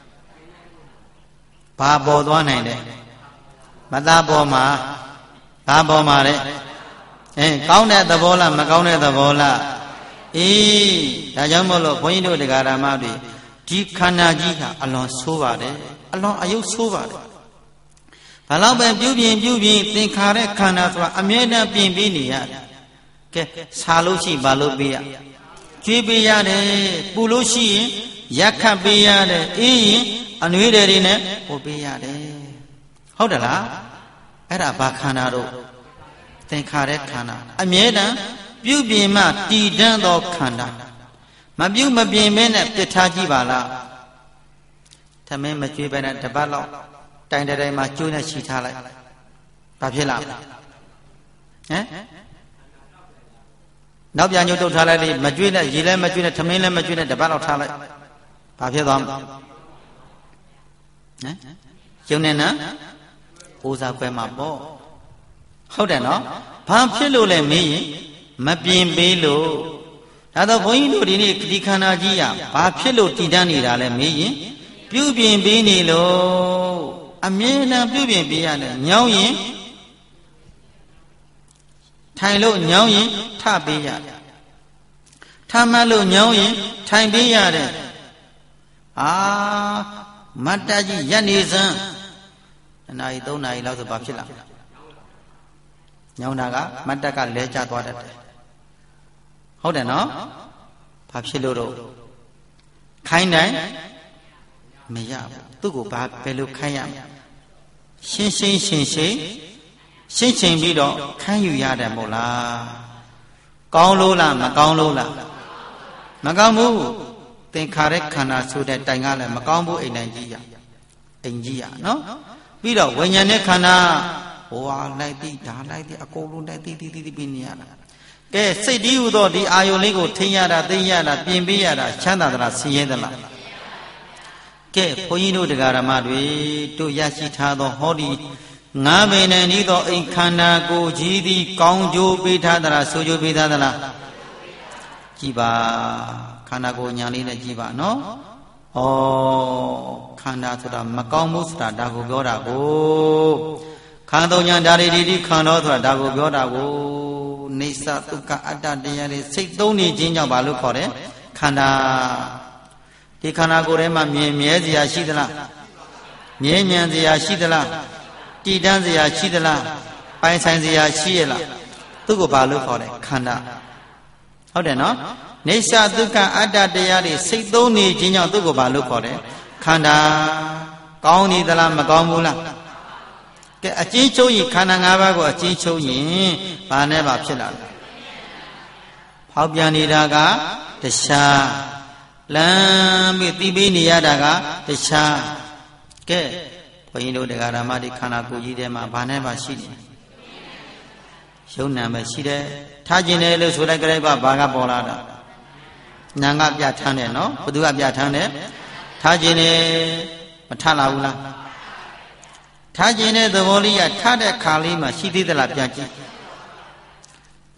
ဘာပေါ်သွားနိုင်တယ်မသားပေါ်မှာဘာပေါ်မှာလဲအဲကောင်းတဲ့သဘောလားမကောင်းတဲ့သဘောလားအေးဒါကြောင့်မို့လို့ဘုန်းကြီးတို့တရားဓမ္မတွေဒီခန္ဓာကြီးကအလွန်ဆိုးပါတယ်အလွန်အယုတ်ဆိုးပါတယ်ဘာလို့ပဲပြုပြင်ပြုပြင်သင်္ခါရခန္ဓာဆိုတာအမြဲတမ်းပြင်ပြီးနေရတယ်ကဲစားလို့ရှိဘာလို့ပေးရကျွေးပေးရတယ်ပူလို့ရှိရင်ရက်ခတ်ပေးရတယ်အေးရင်အနှွေးတွေနဲ့ပို့ပေးရတယ်ဟုတ်တယ်လားအဲ့ဒါဘာခန္ဓာတို့သင်္ခါရခန္ဓာအမြဲတမ်းပြုပြင်မှတည်တံ့သောခန္ဓာမပြုမပြင်မဲနဲ့ပြစ်ထားကြည့်ပါလားသမင်းမကျွေးပဲနဲ့တပတ်လောက်တိုင်တိုင်မှာကျွေးနဲ့ချီထားလိုက်ဘာဖြစ်လားဟမ်နောက်ပြန်ညှုပ်တုတ်ထားလိုက်လေမကျွေးနဲ့ရေလည်းမကျွေးနဲ့သမင်းလည်းမကျွေးနဲ့တပတ်လောက်ထားလိုက်ဘာဖြစ်သွားမလဲဟမ်ကျုံနေနော်အိုးစားခွဲမှာပေါ့ဟုတ်တယ်နော်ဘာဖြစ်လို့လဲမင်းရင်မပြင်ပေးလို့ဒါတော့ဘုန်းကြီးတို့ဒီနေ့ဒီခန္ဓာကြီးရဘာဖြစ်လို့တည်တတ်နေတာလဲမင်းရင်ပြုပြင်ပေးနေလို့အမြဲတမ်းပြုပြင်ပေးရတယ်ညောင်းရင်ထိုင်လို့ညောင်းရင်ထပေးရတယ်ထမှတ်လို့ညောင်းရင်ထိုင်ပေးရတယ်အာမတ်တကြီးရက်နေစမ်းနှစ်နာရီသုံးနာရီလောက်ဆိုဘာဖြစ်လာညောင်းတာကမတ်တက်ကလဲကျသွားတတ်တယ်ဟုတ်တယ်နော်ဘာဖြစ်လို့တော့ခိုင်းတိုင်းမရဘူးသူ့ကိုဘာပဲလို့ခိုင်းရမလဲရှင်းရှင်းရှင်းရှင်းရှင်းရှင်းပြီးတော့ခိုင်းယူရတယ်မို့လားကောင်းလို့လားမကောင်းလို့လားမကောင်းဘူးသင်္ခါရခန္ဓာဆိုတဲ့တိုင်ကလည်းမကောင်းဘူးအိမ်တိုင်းကြီးရအိမ်ကြီးရနော်ပြီးတော့ဝိညာဉ်နဲ့ခန္ဓာဟိုဟာလိုက်ပြီးဒါလိုက်ပြီးအကုန်လုံးတိုက်ပြီးပြီးပြီးပြီးနေရတာကဲစိတ်တည်းဟူသောဒီအာယုန်လေးကိုထိန်းရတာသိရတာပြင်ပေးရတာချမ်းသာသလားဆင်းရဲသလားကဲဘုန်းကြီးတို့တရားဓမ္မတွေတို့ရရှိထားသောဟောဒီငါးပင်နဲ့ဤသောအိမ်ခန္ဓာကိုယ်ကြီးသည်ကောင်းကျိုးပေးထားသလားဆိုးကျိုးပေးထားသလားကြည်ပါခန္ဓာကိုယ်ညာလေးနဲ့ကြည်ပါနော်ဩခန္ဓာဆိုတာမကောင်းမှုဆိုတာဒါကိုပြောတာကိုခန္ဓာညာဓာရီဒီခန္ဓာဆိုတာဒါကိုပြောတာကိုနေသဒုက္ခအတ္တတရားတွေစိတ်သုံးနေခြင်းကြောင့်ဘာလို့ခေါ်တယ်ခန္ဓာဒီခန္ဓာကိုယ်ထဲမှာမြင်မြဲစရာရှိသလားမြဲမြံစရာရှိသလားတည်တံ့စရာရှိသလားပိုင်ဆိုင်စရာရှိရလားသူ့ကိုဘာလို့ခေါ်တယ်ခန္ဓာဟုတ်တယ်နော်နေသဒုက္ခအတ္တတရားတွေစိတ်သုံးနေခြင်းကြောင့်သူ့ကိုဘာလို့ခေါ်တယ်ခန္ဓာကောင်းနေသလားမကောင်းဘူးလားကဲအကျဉ်းချုပ်ရင်ခန္ဓာ၅ပါးကိုအကျဉ်းချုပ်ရင်ဘာနဲ့ဘာဖြစ်လာလဲဖောက်ပြန်နေတာကတရားလမ်းပြီးသိပြီးနေရတာကတရားကဲဘုန်းကြီးတို့တရားဓမ္မတွေခန္ဓာကိုယ်ကြီးထဲမှာဘာနဲ့ဘာရှိနေယုံနာပဲရှိတယ်ထားကျင်တယ်လို့ဆိုလိုက်ကြတဲ့ဘာကပေါ်လာတာနာငါပြထမ်းတယ်နော်ဘသူကပြထမ်းတယ်ထားကျင်တယ်မထလာဘူးလားထားကျင်တဲ့သဘောလေးကထားတဲ့ခါလေးမှာရှိသေးသလားပြန်ကြည့်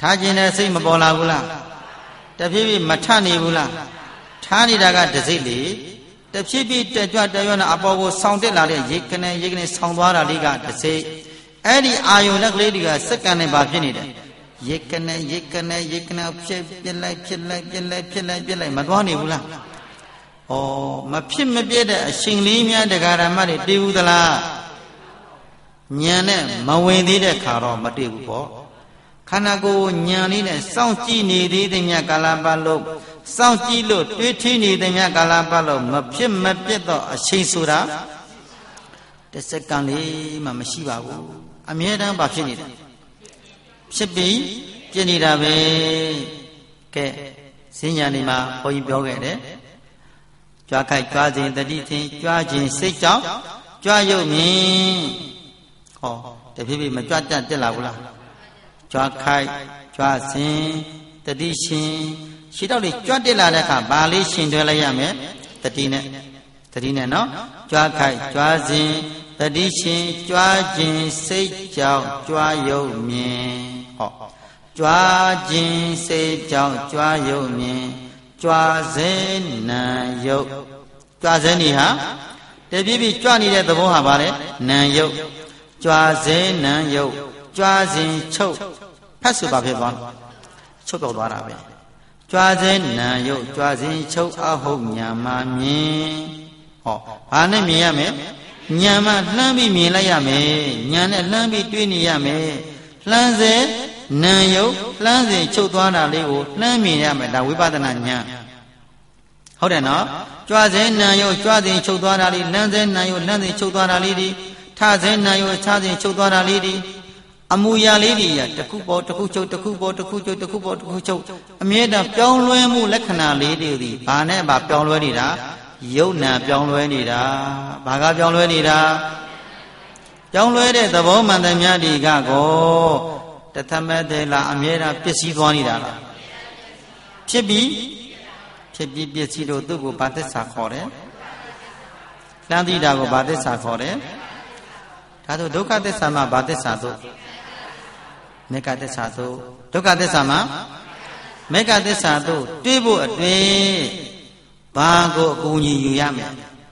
ထားခြင်းနဲ့စိတ်မပေါ်လာဘူးလားတဖြည်းဖြည်းမထနေဘူးလားထားနေတာကတစိတ်လေတဖြည်းဖြည်းတက်ကြွတက်ရွံ့အပေါ်ကိုဆောင်းတက်လာတဲ့ရေကနေရေကနေဆောင်းသွားတာလေးကတစိတ်အဲ့ဒီအာယုန်လက်ကလေးတွေကစက္ကန့်နဲ့ပါဖြစ်နေတယ်ရေကနေရေကနေရေကနေဖြစ်ပြစ်လိုက်ဖြစ်လိုက်ပြစ်လိုက်ဖြစ်လိုက်ပြစ်လိုက်မသွားနေဘူးလားဩမဖြစ်မပြည့်တဲ့အရှင်လေးများတရားဓမ္မတွေတည်ဘူးသလားဉာဏ်နဲ့မဝင်သေးတဲ့ခါတော့မတည်ဘူးပေါ့ခန္ဓာကိုယ်ဉာဏ်လေးနဲ့စောင့်ကြည့်နေသေးတဲ့မြတ်ကာလပတ်လုံးစောင့်ကြည့်လို့တွေးထီးနေတဲ့မြတ်ကာလပတ်လုံးမဖြစ်မပြည့်တော့အချိန်ဆိုတာတစ်စက္ကန့်လေးမှမရှိပါဘူးအမြဲတမ်းပါဖြစ်နေတယ်ဖြစ်ပြီးပြည့်နေတာပဲကဲစဉ္ညာနေမှာဘုန်းကြီးပြောခဲ့တယ်ကြွားခိုက်ကြွားခြင်းတတိချင်းကြွားခြင်းစိတ်ကြောင့်ကြွားရုပ်မြင်ဟောတဖြည်းဖြည်းမကြွတတ်တက်လာဘူးလားကြွားခိုက်ကြွားခြင်းတတိရှင်ရှိတော့လေကြွတက်လာတဲ့အခါဘာလေးရှင်တွဲလိုက်ရမယ်တတိနဲ့တတိနဲ့နော်ကြွားခိုက်ကြွားခြင်းတတိရှင်ကြွားခြင်းစိတ်ကြောင့်ကြွားရုပ်မြင်ဟောကြွားခြင်းစိတ်ကြောင့်ကြွားရုပ်မြင်ကြွားစေနံယုတ်ကြွားစေနေဟာတပြည့်ပြည့်ကြွနေတဲ့သဘောဟာပါလေနံယုတ်ကြွားစေနံယုတ်ကြွားစဉ်ချုပ်ဖတ်ဆိုပါဖြစ်သွားချုပ်တော့သွားတာပဲကြွားစေနံယုတ်ကြွားစဉ်ချုပ်အဟုတ်ညာမမြင်ဟောဘာနဲ့မြင်ရမလဲညာမလှမ်းပြီးမြင်လိုက်ရမယ်ညာနဲ့လှမ်းပြီးတွေးနေရမယ်လှမ်းစေနံယုတ်လှမ်းစဉ်ချုပ်သွားတာလေးကိုလှမ်းမြင်ရမယ်ဒါဝိပဿနာဉာဏ်ဟုတ်တယ်နော်ကြွားစေနံယုတ်ကြွားစဉ်ချုပ်သွားတာလေးလှမ်းစေနံယုတ်လှမ်းစဉ်ချုပ်သွားတာလေးဒီထစေနံယုတ်ခြားစဉ်ချုပ်သွားတာလေးဒီအမူအရာလေးတွေတခုပေါ်တခုချုပ်တခုပေါ်တခုချုပ်တခုပေါ်တခုချုပ်အမြဲတမ်းပြောင်းလဲမှုလက္ခဏာလေးတွေဒီဘာနဲ့ဘာပြောင်းလဲနေတာယုတ်နံပြောင်းလဲနေတာဘာကပြောင်းလဲနေတာပြောင်းလဲတဲ့သဘောမှန်တဲ့များဒီကကိုတသမတ်တယ်လားအမြဲတမ်းပစ္စည်းသွားနေတာလားဖြစ်ပြီးဖြစ်ပြီးပစ္စည်းတို့သူ့ကိုဘာသစ္စာခေါ်တယ်လှမ်းသိတာကိုဘာသစ္စာခေါ်တယ်ဒါဆိုဒုက္ခသစ္စာမှာဘာသစ္စာတို့မေဃသစ္စာတို့ဒုက္ခသစ္စာမှာမေဃသစ္စာတို့တွေးဖို့အတွင်းဘာကိုအကူအညီယူရမလဲ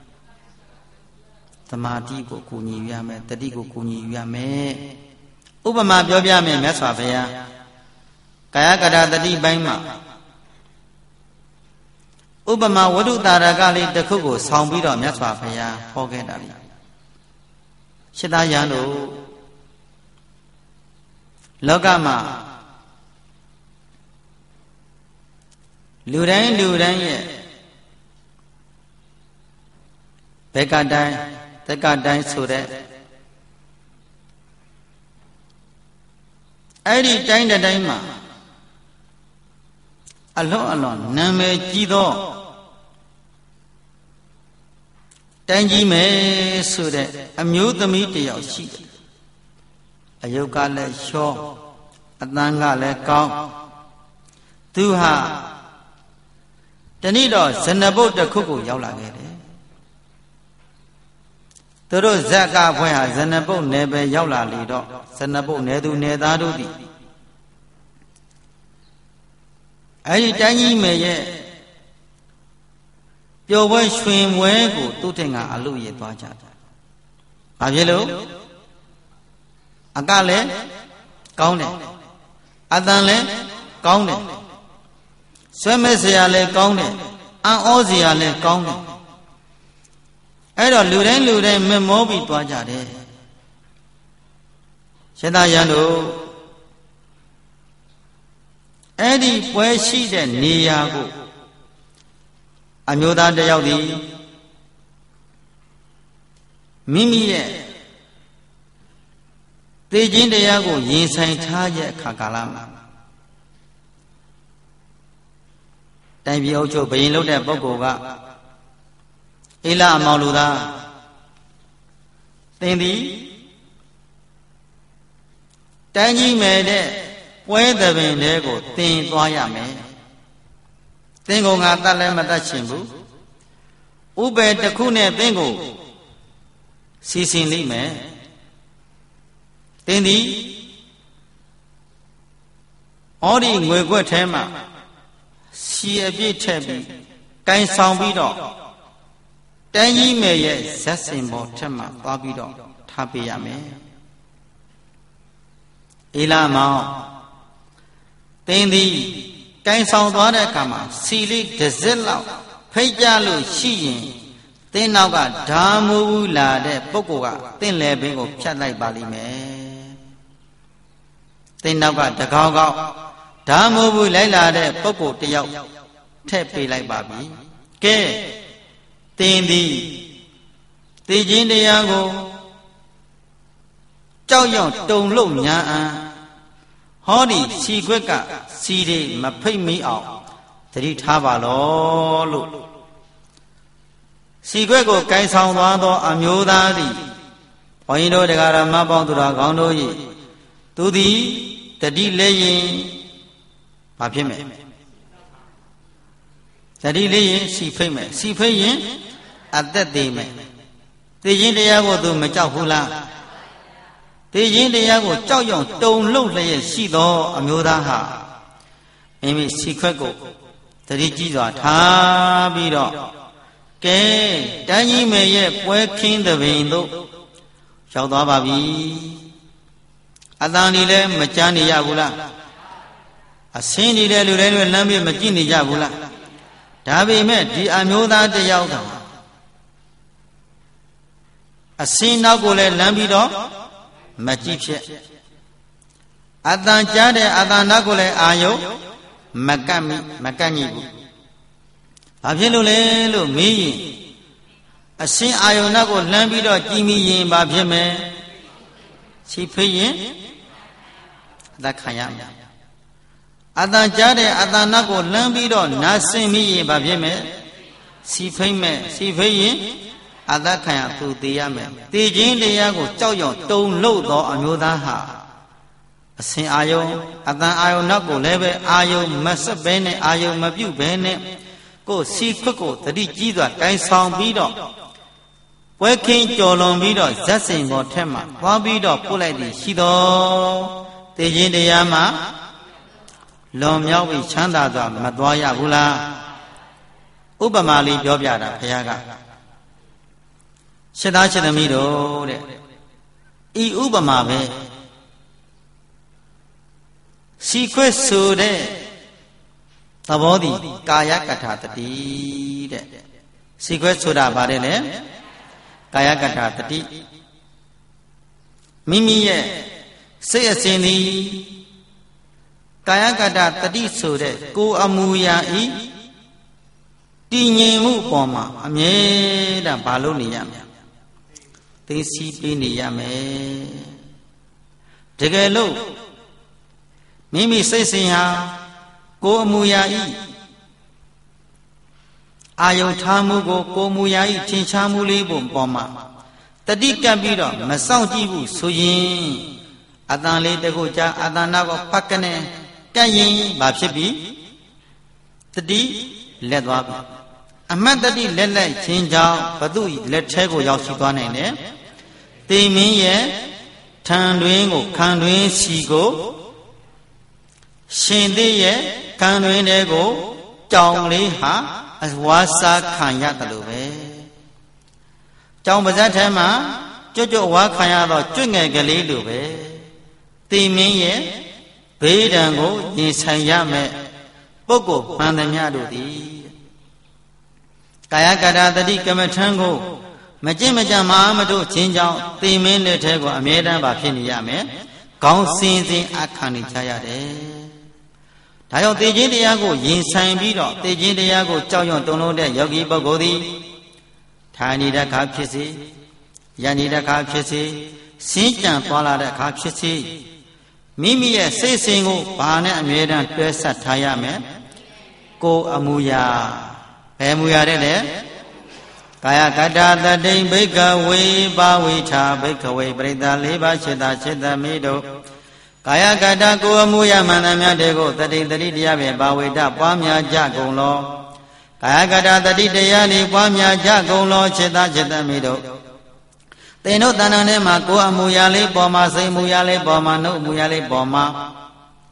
သမာဓိကိုအကူအညီယူရမယ်တတိကိုအကူအညီယူရမယ်ဥပမာပြောပြမယ်မြတ်စွာဘုရားကာယကတတတိပိုင်းမှာဥပမာဝတ္ထုတာရကလေးတစ်ခုကိုဆောင်းပြီးတော့မြတ်စွာဘုရားဟောခဲ့တာလေရှစ်သားရန်တို့လောကမှာလူတိုင်းလူတိုင်းရဲ့ဘက်ကတိုင်းတက်ကတိုင်းဆိုတဲ့အဲ့ဒီတိုင်းတိုင်းမှာအလွန်အလွန်နာမည်ကြီးသောတိုင်းကြီးမယ်ဆိုတဲ့အမျိုးသမီးတယောက်ရှိတယ်အယုတ်ကလည်းလျှောအတန်းကလည်းကောင်းသူဟာတနေ့တော့ဇဏဘုတ်တစ်ခုကိုရောက်လာခဲ့တယ်သူတို့ဇက်ကဖွဲ့ဟာဇဏဘုတ်နယ်ပဲရောက်လာလေတော့ဇဏဘုတ်နယ်သူနယ်သားတို့သည်အဲဒီတိုင်းကြီးမယ်ရဲ့ပျော်ပွဲရွှင်ပွဲကိုသူ့ထင်ကအလို့ရသွားကြတယ်။ဘာဖြစ်လို့အကလည်းကောင်းတယ်အတန်လည်းကောင်းတယ်ဆွဲမဲ့စရာလည်းကောင်းတယ်အံ့ဩစရာလည်းကောင်းတယ်အဲ့တော့လူတိုင်းလူတိုင်းမမောပြီးသွားကြတယ်ရှင်သာယံတို့အဲ့ဒီပွဲရှိတဲ့နေရာကိုအမျိုးသားတစ်ယောက်သည်မိမိရဲ့သေခြင်းတရားကိုရင်ဆိုင်ထားရဲ့အခါကာလမှာတိုင်ပြည်အုပ်ချုပ်ဘယင်လုပ်တဲ့ပုဂ္ဂိုလ်ကအေလအမောင်လူသားသင်သည်တိုင်းကြီးမယ်တဲ့ပွဲသဘင်တဲကိုသင်သွားရမယ်သင်ကိုငါတတ်လည်းမတတ်ချင်ဘူးဥပ္ပေတစ်ခုနဲ့သင်ကိုစီစဉ်လိမ့်မယ်သင်သည်ဩဒီငွေခွက်ထဲမှာစီအပြည့်ထည့်ပြီးကိုင်ဆောင်ပြီးတော့တန်းကြီးမယ်ရဲ့ဇက်စင်ပေါ်ထက်မှသွားပြီးတော့ထားပေးရမယ်အေလာမောင်တင်းသည်ကိုင်ဆောင်သွားတဲ့အခါမှာစီလေးတစ်စက်လောက်ဖိတ်ကြလို့ရှိရင်တင်းနောက်ကဓာမူဘူးလာတဲ့ပုဂ္ဂိုလ်ကတင်းလေဘင်းကိုဖြတ်လိုက်ပါလိမ့်မယ်တင်းနောက်ကတကောက်ကောက်ဓာမူဘူးလိုက်လာတဲ့ပုဂ္ဂိုလ်တယောက်ထည့်ပေးလိုက်ပါပြီကဲတင်းသည်သိခြင်းတရားကိုကြောက်ရွံ့တုန်လှုပ်ညာအံဟောဒီစီခွက်ကစီတွေမဖိတ်မိအောင်သတိထားပါလောလို့စီခွက်ကိုကိုင်ဆောင်သွားသောအမျိုးသားသည်ဘုန်းကြီးတို့တရားဓမ္မပေါင်းသူတော်ကောင်းတို့၏သူသည်တတိလေးရင်ဘာဖြစ်မယ်တတိလေးရင်စီဖိတ်မယ်စီဖိတ်ရင်အသက်သေးမယ်သိခြင်းတရားကိုသူမကြောက်ဘူးလားသိခြင်းတရားကိုကြောက်ရွံ့တုန်လှုပ်လျက်ရှိသောအမျိုးသားဟာမိမိစီခွက်ကိုတတိကြီးစွာထားပြီးတော့ကဲတန်းကြီးမယ်ရဲ့ပွဲခင်းသဘင်တို့ရောက်သွားပါပြီအတန်ဒီလည်းမကြမ်းနေရဘူးလားအစင်းနေတဲ့လူတိုင်းတွေလမ်းပြေးမကြည့်နေကြဘူးလားဒါပေမဲ့ဒီအမျိုးသားတယောက်က အစင်းနောက်ကိုလည်းလမ်းပြီးတော့မကြည့်ဖြစ်အတန်ကြားတဲ့အတန်နောက်ကိုလည်းအာယုမကတ်မိမကတ်ညိဘူးဘာဖြစ်လို့လဲလို့မေးရင်အစင်းအာယုနောက်ကိုလမ်းပြီးတော့ကြည့်မိရင်ဘာဖြစ်မယ်စီဖိရင်အသက်ခံရမယ်အတန်ကြားတဲ့အတန်နောက်ကိုလမ်းပြီးတော့နားဆင်မိရင်ဘာဖြစ်မယ်စီဖိမယ်စီဖိရင်အသက်ခံရသူတည်ရမယ်တည်ခြင်းတရားကိုကြောက်ရွံ့တုန်လှုပ်သောအမျိုးသားဟာအစင်အာယုံအတန်အာယုံနောက်ကိုလည်းပဲအာယုံမဆက်ဘဲနဲ့အာယုံမပြုတ်ဘဲနဲ့ကိုယ်စီခွတ်ကိုတတိကြီးစွာတိုင်ဆောင်ပြီးတော့ပွဲခင်းကြော်လွန်ပြီးတော့ဇက်စင်ပေါ်ထက်မှသွားပြီးတော့ပို့လိုက်သည်ရှိတော်တည်ခြင်းတရားမှာလွန်မြောက်ပြီးချမ်းသာစွာမသွားရဘူးလားဥပမာလေးပြောပြတာဘုရားကရှစ်သားရှစ်သမီးတို့တဲ့ဤဥပမာပဲစီခွတ်ဆိုတဲ့သဘောတည်ကာယကထာတတိတဲ့စီခွတ်ဆိုတာဗါတယ်လေကာယကထာတတိမိမိရဲ့စိတ်အစဉ်သည်ကာယကထာတတိဆိုတဲ့ကိုယ်အမူအရာဤတည်ငြိမ်မှုပေါ်မှာအမြဲတမ်းဘာလို့နေရမလဲသိစီပေးနေရမယ်တကယ်လို့မိမိစိတ်စဉ်ဟာကိုယ်အမူအရာဤအာယုထားမှုကိုကိုယ်မူအရာဤထင်ရှားမှုလေးပုံပေါ်မှာတတိကပ်ပြီးတော့မစောင့်ကြည့်ဘူးဆိုရင်အတန်လေးတခုကြာအတန်နာကိုဖတ်ကနေကပ်ရင်ဘာဖြစ်ပြီတတိလက်သွားပြီအမှတ်တတိလက်လက်ချင်းကြောင့်ဘသူလက်ထဲကိုရောက်ရှိသွားနိုင်တယ်တေမင်းရဲ့ထံတွင်ကိုခံတွင်စီကိုရှင်သေးရဲ့ခံတွင်တဲ့ကိုကြောင်လေးဟာအဝါစာခံရတယ်လို့ပဲကြောင်ပါးစပ်ထဲမှာကျွတ်ကျွတ်ဝါခံရတော့ကျွတ်ငယ်ကလေးလိုပဲတေမင်းရဲ့ဘေးဒဏ်ကိုရင်ဆိုင်ရမယ်ပုဂ္ဂိုလ်မှန်သမျှတို့သည်ကာယကတာတတိကမ္မထံကိုမကျင့်မကြံမအားမတို့ခြင်းကြောင့်သေမင်းလက်ထဲကိုအမြဲတမ်းပါဖြစ်နေရမယ်။ခေါင်းစင်းစင်းအခါနေကြရတယ်။ဒါကြောင့်သေခြင်းတရားကိုရင်ဆိုင်ပြီးတော့သေခြင်းတရားကိုကြောက်ရွံ့တုန်လှုပ်တဲ့ယောဂီပုဂ္ဂိုလ်သည်ထိုင်နေတဲ့အခါဖြစ်စေ၊ရနေတဲ့အခါဖြစ်စေ၊စင်းကြံသွားလာတဲ့အခါဖြစ်စေမိမိရဲ့စိတ်စဉ်ကိုဘာနဲ့အမြဲတမ်းတွဲဆက်ထားရမယ်။ကိုယ်အမူအရာဘယ်မူရတဲ့လဲကာယကတာတတိဘိကဝေပါဝိထာဘိကဝေပရိသလေးပါးစေတစေတမိတို့ကာယကတာကိုအမူအရာမှန်သမျှတွေကိုတတိတတိတရားဖြင့်ပါဝိတပွားများကြကုန်လောကာယကတာတတိတရားနေပွားများကြကုန်လောစေတစေတမိတို့သင်တို့တဏ္ဍာထဲမှာကိုယ်အမူအရာလေးပေါ်မှာစိတ်အမူအရာလေးပေါ်မှာနှုတ်အမူအရာလေးပေါ်မှာ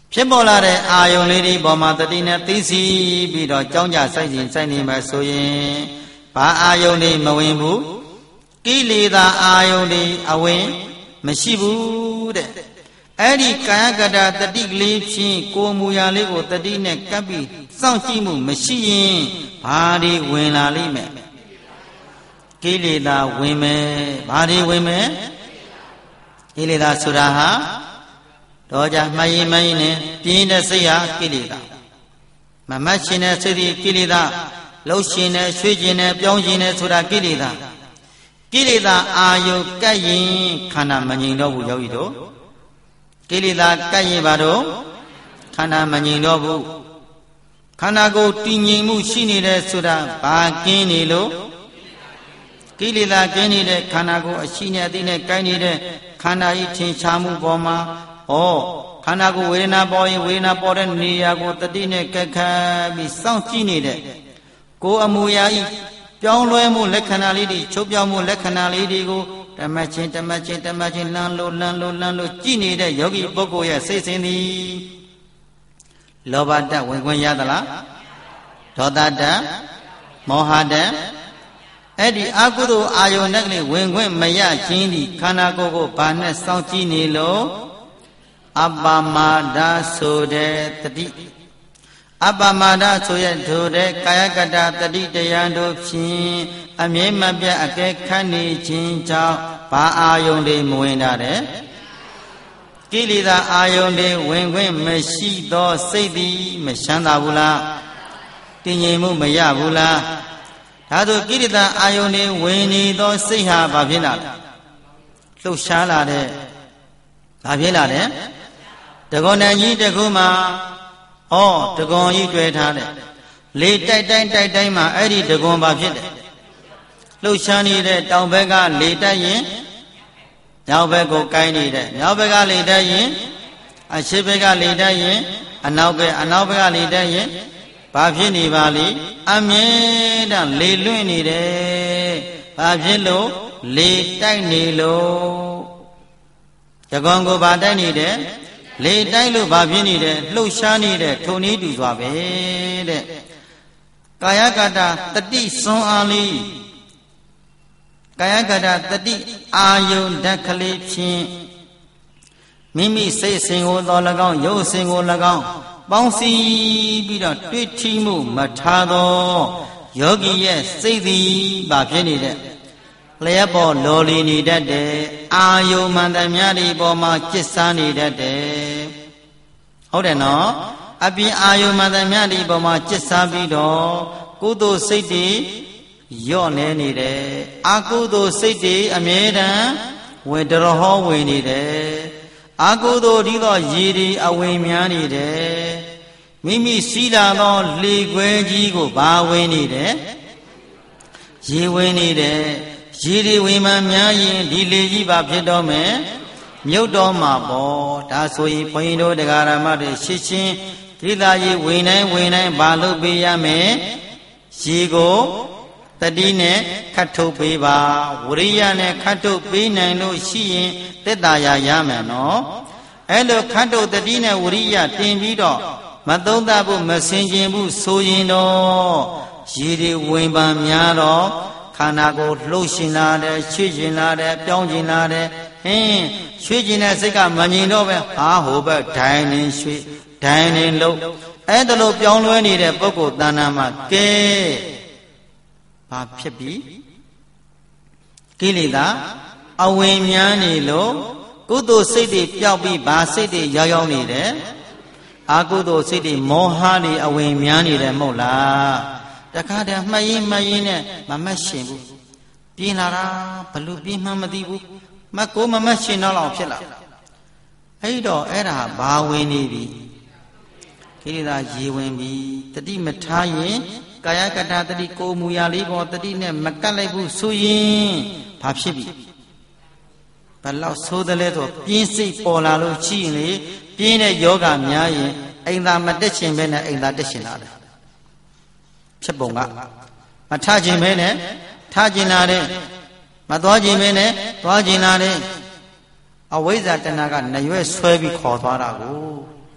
ဖြစ်ပေါ်လာတဲ့အာယုံလေးဒီပေါ်မှာတတိနဲ့သိစီပြီးတော့ကြောင်းကြစိုက်ခြင်းစိုက်နေမှာဆိုရင်ဘာအာယုံတွေမဝင်ဘူးကိလေသာအာယုံတွေအဝင်မရှိဘူးတဲ့အဲ့ဒီကာယကတာတတိကလေးဖြင့်ကိုယ်မူရာလေးကိုတတိနဲ့ကပ်ပြီးစောင့်ကြည့်မှုမရှိရင်ဘာတွေဝင်လာလိမ့်မယ်ကိလေသာဝင်မယ်ဘာတွေဝင်မယ်ကိလေသာဆိုတာဟာတော့ကြမှတ်ရင်မှတ်ရင်နဲ့ပြင်းတဲ့စိတ်ဟာကိလေသာမမတ်ရှင်တဲ့စိတ်ဒီကိလေသာလှုပ်ရှင်တဲ့ရွှေ့ရှင်တဲ့ပြောင်းရှင်တဲ့ဆိုတာကိလေသာကိလေသာအာယုကပ်ရင်ခန္ဓာမငြိမ်တော့ဘူးယောဂီတို့ကိလေသာကပ်ရင်ဘာတော့ခန္ဓာမငြိမ်တော့ဘူးခန္ဓာကိုယ်တည်ငြိမ်မှုရှိနေတဲ့ဆိုတာဘာကင်းနေလို့ကိလေသာကင်းနေတဲ့ခန္ဓာကိုယ်အရှိနဲ့အသိနဲ့ကိုင်းနေတဲ့ခန္ဓာဤထင်ရှားမှုပေါ်မှာဩခန္ဓာကိုယ်ဝေဒနာပေါ်ရင်ဝေဒနာပေါ်တဲ့နေရာကိုတတိနဲ့ကက်ခတ်ပြီးစောင့်ကြည့်နေတဲ့ကိုယ်အမူအရာဤပြောင်းလဲမှုလက္ခဏာလေးတွေချုပ်ပြောင်းမှုလက္ခဏာလေးတွေကိုဓမ္မချင်းဓမ္မချင်းဓမ္မချင်းလမ်းလို့လမ်းလို့လမ်းလို့ကြည့်နေတဲ့ယောဂီပုဂ္ဂိုလ်ရဲ့စိတ်စဉ်သည်လောဘတဝင်ခွင့်ရသလားဒေါသတမောဟတအဲ့ဒီအကုသိုလ်အာယုန်နဲ့ကလေးဝင်ခွင့်မရခြင်းဒီခန္ဓာကိုယ်ကိုဘာနဲ့စောင့်ကြည့်နေလို့အပ္ပမာဒဆိုတဲ့တတိအပ္ပမာဒဆိုရထိုတဲ့ကာယကတာတတိတရားတို့ဖြင့်အမြဲမပြတ်အကဲခတ်နေခြင်းကြောင့်ဘာအာယုန်တွေမဝင်တာတဲ့ကိလေသာအာယုန်တွေဝင်ခွင့်မရှိသောစိတ်သည်မချမ်းသာဘူးလားတည်ငြိမ်မှုမရဘူးလားဒါဆိုကိလေသာအာယုန်တွေဝင်နေသောစိတ်ဟာဘာဖြစ်လာလဲလှုပ်ရှားလာတဲ့ဘာဖြစ်လာလဲတကွန်တန်ကြီးတစ်ခုမှာဩတကွန်ကြီးတွေ့ထားတယ်လေတိုက်တိုင်းတိုက်တိုင်းမှာအဲ့ဒီတကွန်ဘာဖြစ်တယ်လှုပ်ရှားနေတဲ့တောင်ဘက်ကလေတိုက်ရင်မြောက်ဘက်ကိုကိုင်းနေတယ်မြောက်ဘက်ကလေတိုက်ရင်အရှေ့ဘက်ကလေတိုက်ရင်အနောက်ဘက်အနောက်ဘက်ကလေတိုက်ရင်ဘာဖြစ်နေပါလိအမြဲတမ်းလေလွင့်နေတယ်ဘာဖြစ်လို့လေတိုက်နေလို့တကွန်ကိုဘာတိုက်နေတယ်လေတိုက်လို့ဘာဖြစ်နေတယ်လှုပ်ရှားနေတဲ့ထုံနည်းတူစွာပဲတဲ့ကာယကတာတတိစွန်အားလေးကာယကတာတတိအာယုန်ဓာတ်ကလေးဖြင့်မိမိစိတ်အစဉ်ကိုတော်၎င်းရုပ်အစဉ်ကို၎င်းပေါင်းစည်းပြီးတော့တွေ့ထီမှုမထားသောယောဂီရဲ့စိတ်သည်ဘာဖြစ်နေတဲ့လျက်ပေါ်လော်လီနေတတ်တယ်အာယုမှန်သမျှဒီပေါ်မှာကျစ်စားနေတတ်တယ်ဟုတ်တယ်နော်အပြင်အာယုမှန်သမျှဒီပေါ်မှာကျစ်စားပြီးတော့ကုသိုလ်စိတ်တွေယော့နေနေတယ်အကုသိုလ်စိတ်တွေအမြဲတမ်းဝင်တရဟောဝင်နေတယ်အကုသိုလ်ဒီသောရည်တွေအဝင်များနေတယ်မိမိစီးလာသောလေခွဲကြီးကိုဘာဝင်နေတယ်ရေဝင်နေတယ်ရေဒီဝိမာန်များရင်ဒီလေကြီးပါဖြစ်တော့မယ်မြုပ်တော့မှာပေါ့ဒါဆိုရင်ဘုန်းကြီးတို့တရားဓမ္မတွေရှင်းရှင်းဒီသာရေဝင်တိုင်းဝင်တိုင်းဘာလုပ်ပေးရမယ်ရေကိုတတိနဲ့ခတ်ထုတ်ပေးပါဝရိယနဲ့ခတ်ထုတ်ပေးနိုင်လို့ရှိရင်တက်တာရရမယ်နော်အဲ့လိုခတ်ထုတ်တတိနဲ့ဝရိယတင်ပြီးတော့မသုံးသပ်ဖို့မစင်ကျင်ဘူးဆိုရင်တော့ရေဒီဝိမာန်များတော့ခန္ဓာကိုယ်လှုပ်ရှင်လာတယ်ချွေ့ရှင်လာတယ်ပြောင်းရှင်လာတယ်ဟင်းချွေ့ရှင်တဲ့စိတ်ကမငြိမ်တော့ပဲဟာဟိုဘက်ဒိုင်းနေရွှေ့ဒိုင်းနေလှုပ်အဲ့ဒါလိုပြောင်းလဲနေတဲ့ပုဂ္ဂိုလ်တဏ္ဍာမှာကဲဘာဖြစ်ပြီကိလေသာအဝင်များနေလို့ကုသိုလ်စိတ်တွေပျောက်ပြီးဘာစိတ်တွေရောက်ရောက်နေတယ်အကုသိုလ်စိတ်တွေမောဟတွေအဝင်များနေတယ်မဟုတ်လားတခါတည်းမှတ်ရင်မှတ်ရင်နဲ့မမတ်ရှင်ဘူးပြင်းလာတာဘလို့ပြင်းမှမသိဘူးမကိုမမတ်ရှင်တော့လောက်ဖြစ်လာအဲ့တော့အဲ့ဒါဘာဝင်နေပြီကိလေသာရေဝင်ပြီတတိမထားရင်ကာယကတာတတိကိုမူရာလေးပေါ်တတိနဲ့မကတ်လိုက်ဘူးဆိုရင်ဘာဖြစ်ပြီဘလောက်ဆိုးတယ်လဲဆိုပြင်းစိတ်ပေါ်လာလို့ရှိရင်လေပြင်းတဲ့ယောဂများရင်အိမ်သာမတက်ချင်ပဲနဲ့အိမ်သာတက်ချင်လာတယ်ဖြစ်ပုံကမထခြင်းပဲနဲ့ထခြင်းလာတဲ့မသွားခြင်းပဲနဲ့သွားခြင်းလာတဲ့အဝိဇ္ဇာတဏှာကနရွဲ့ဆွဲပြီးခေါ်သွားတာကို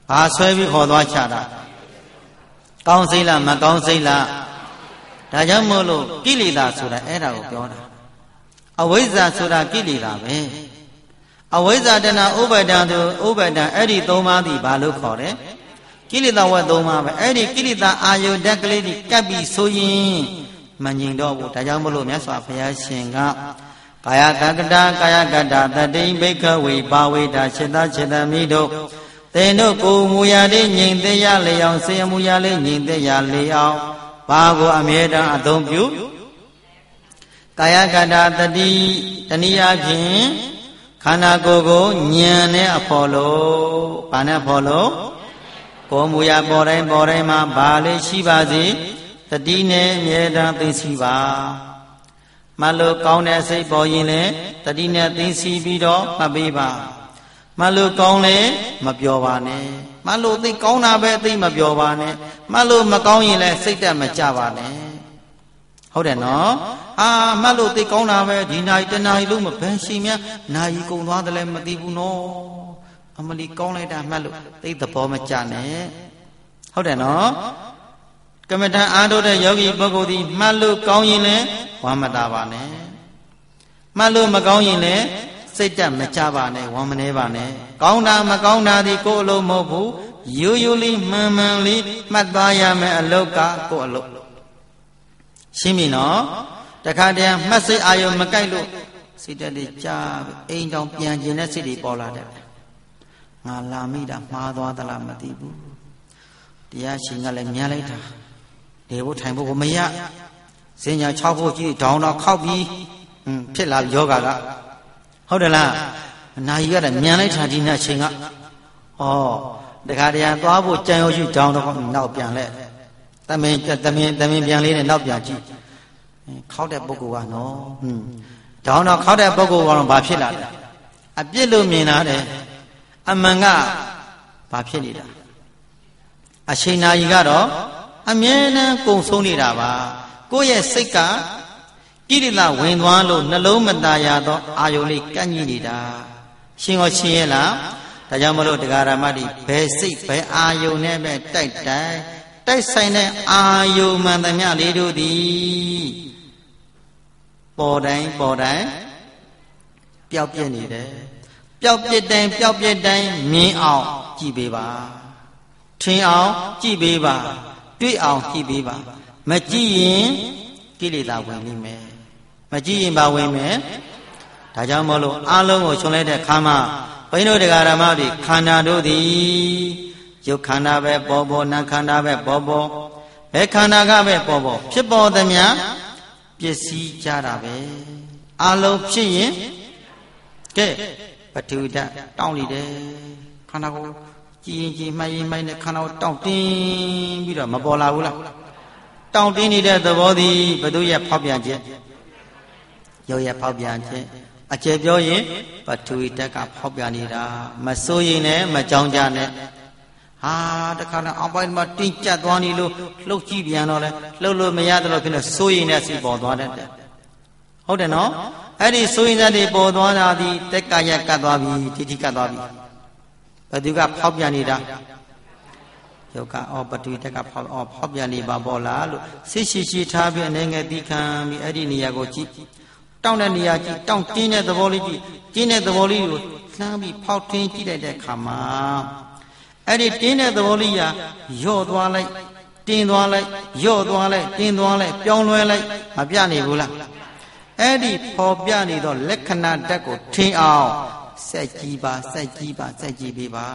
ဘာဆွဲပြီးခေါ်သွားချတာကောင်းစိတ်လားမကောင်းစိတ်လားဒါကြောင့်မို့လို့ကိလေသာဆိုတာအဲ့ဒါကိုပြောတာအဝိဇ္ဇာဆိုတာကိလေသာပဲအဝိဇ္ဇာတဏဥပါဒံသူဥပါဒံအဲ့ဒီသုံးပါးသည်ဘာလို့ခေါ်တယ်ကိလေသာဝတ်သုံးပါးပဲအဲ့ဒီကိလေသာအာယုဓာတ်ကလေးတွေကပ်ပြီးဆိုရင်မငြိမ်တော့ဘူးဒါကြောင့်မို့လို့မြတ်စွာဘုရားရှင်ကကာယကတ္တကာယကတ္တတတိဘိက္ခဝေပါဝေတာစေတစေတမိတို့သင်တို့ကိုမူရာလေးငြိမ်သက်ရလျောင်းစေမူရာလေးငြိမ်သက်ရလျောင်းဘာကိုအမြဲတမ်းအသုံးပြုကာယကတ္တတတိတနည်းအားဖြင့်ခန္ဓာကိုယ်ကိုဉာဏ်နဲ့အဖို့လို့ဘာနဲ့ဖို့လို့ကိုမူရာပေါ်တိုင်းပေါ်တိုင်းမှာဘာလေးရှိပါစေတတိနဲ့အမြဲတမ်းသိရှိပါမလို့ကောင်းတဲ့စိတ်ပေါ်ရင်လည်းတတိနဲ့သိရှိပြီးတော့မှတ်ပေးပါမလို့ကောင်းလဲမပြောပါနဲ့မလို့သိကောင်းတာပဲသိမပြောပါနဲ့မလို့မကောင်းရင်လည်းစိတ်တက်မကြပါနဲ့ဟုတ်တယ်နော်အာမလို့သိကောင်းတာပဲဒီနိုင်တနာရီလုံးမဘယ်ရှိမြနိုင်ကုန်သွားတယ်လည်းမသိဘူးနော်အမလီကောင်းလိုက်တာမှတ်လို့သိသဘောမကျနဲ့ဟုတ်တယ်နော်ကမ္မဋ္ဌာန်းအားထုတ်တဲ့ယောဂီပုဂ္ဂိုလ်ဒီမှတ်လို့ကောင်းရင်လည်းဝမ်းမတာပါနဲ့မှတ်လို့မကောင်းရင်လည်းစိတ်တက်မကြပါနဲ့ဝမ်းမနေပါနဲ့ကောင်းတာမကောင်းတာဒီကိုယ်အလုပ်မဟုတ်ဘူးရိုးရိုးလေးမှန်မှန်လေးမှတ်သားရမယ်အလုပ်ကကိုယ်အလုပ်ရှင်းပြီနော်တခါတည်းမှတ်စိတ်အာယုံမကြိုက်လို့စိတ်တက်လေးကြားအိမ်တောင်ပြန်ကျင်တဲ့စိတ်တွေပေါ်လာတယ်ငါလာမိတာမှားသွားသလားမသိဘူးတရားရှင်ကလည်းမြန်လိုက်တာနေဖို့ထိုင်ဖို့ကိုမရစင်ညာ၆ဖို့ကြီးဒေါင်းတော့ခောက်ပြီးဖြစ်လာယောဂကဟုတ်တယ်လားအနာကြီးကလည်းမြန်လိုက်တာဒီနေ့ချိန်ကဩတခါတည်းသွားဖို့ကြံရောရှိဒေါင်းတော့နောက်ပြန်လဲတမင်တမင်တမင်ပြန်လေးနဲ့နောက်ပြန်ကြည့်ခောက်တဲ့ပုဂ္ဂိုလ်ကနော်ဟွန်းဒေါင်းတော့ခောက်တဲ့ပုဂ္ဂိုလ်ကတော့ဘာဖြစ်လာလဲအပြစ်လို့မြင်လာတယ်အမှန်ကဘာဖြစ်နေတာအချိန်နာကြီးကတော့အမြဲတမ်းကုံဆုံးနေတာပါကိုယ့်ရဲ့စိတ်ကကိရိတာဝင်သွားလို့နှလုံးမသားရတော့အာယုန်လေးကန့်ညိနေတာရှင်းရောရှင်းရဲ့လားဒါကြောင့်မလို့တရားဓမ္မတွေဘယ်စိတ်ဘယ်အာယုန်နဲ့ပဲတိုက်တိုက်တိုက်ဆိုင်တဲ့အာယုန်မှန်သမျှလေးတို့သည်ပေါ်တိုင်းပေါ်တိုင်းပျောက်ပြက်နေတယ်ပျောက်ပြက်တိုင်းပျောက်ပြက်တိုင်းမြင်အောင်ကြည့်ပေးပါထင်အောင်ကြည့်ပေးပါတွေ့အောင်ကြည့်ပေးပါမကြည့်ရင်ကိလေသာဝင်လိမ့်မယ်မကြည့်ရင်ပါဝင်မယ်ဒါကြောင့်မလို့အလုံးကိုခြုံလိုက်တဲ့ခါမှာဘိန်းတို့တရားဓမ္မတွေခန္ဓာတို့သည်ရုပ်ခန္ဓာပဲပေါ်ပေါ်နာခန္ဓာပဲပေါ်ပေါ်ဘယ်ခန္ဓာကပဲပေါ်ပေါ်ဖြစ်ပေါ်သမျှပစ္စည်းကြတာပဲအလုံးဖြစ်ရင်ကဲပထဝီဓာတ်တောင်းလိတယ်ခန္ဓာကိုကြည်ရင်ကြည်မှတ်ရင်မှတ်နဲ့ခန္ဓာကိုတောင့်တင်းပြီးတော့မပေါ်လာဘူးလားတောင့်တင်းနေတဲ့သဘောသည်ဘယ်သူရဲ့ဖောက်ပြန်ချက်ရုပ်ရဲ့ဖောက်ပြန်ချက်အကျယ်ပြောရင်ပထဝီဓာတ်ကဖောက်ပြန်နေတာမစိုးရင်လည်းမကြောင်းကြနဲ့ဟာတခါတော့အောက်ပိုင်းမှာတင်းကျပ်သွားနေလို့လှုပ်ကြည့်ပြန်တော့လဲလှုပ်လို့မရတော့ဖြစ်နေစိုးရင်လည်းစိပေါ်သွားတတ်တယ်ဟုတ်တယ်နော်အဲ့ဒီစိုးရင်ဓာတ်တွေပေါ်သွားတာဒီတက်ကရကတ်သွားပြီတိတိကတ်သွားပြီဘယ်သူကဖောက်ပြန်နေတာယောကအော်ပတူတက်ကဖောက်အော်ဖောက်ပြန်နေပါပေါ်လားလို့စိတ်ရှိရှိထားပြီးအနေငယ်သီးခံပြီးအဲ့ဒီနေရာကိုကြည့်တောင့်တဲ့နေရာကြည့်တောင့်တင်းတဲ့သဘောလေးကြည့်တင်းတဲ့သဘောလေးကိုလှမ်းပြီးဖောက်ထင်းကြည့်လိုက်တဲ့အခါမှာအဲ့ဒီတင်းတဲ့သဘောလေးကယော့သွားလိုက်တင်းသွားလိုက်ယော့သွားလိုက်တင်းသွားလိုက်ပြောင်းလဲလိုက်မပြနေဘူးလားအဲ့ဒီပေါ်ပြနေတော့လက္ခဏာဓာတ်ကိုထင်အောင်စက်ကြည့်ပါစက်ကြည့်ပါစက်ကြည့်ပေးပါ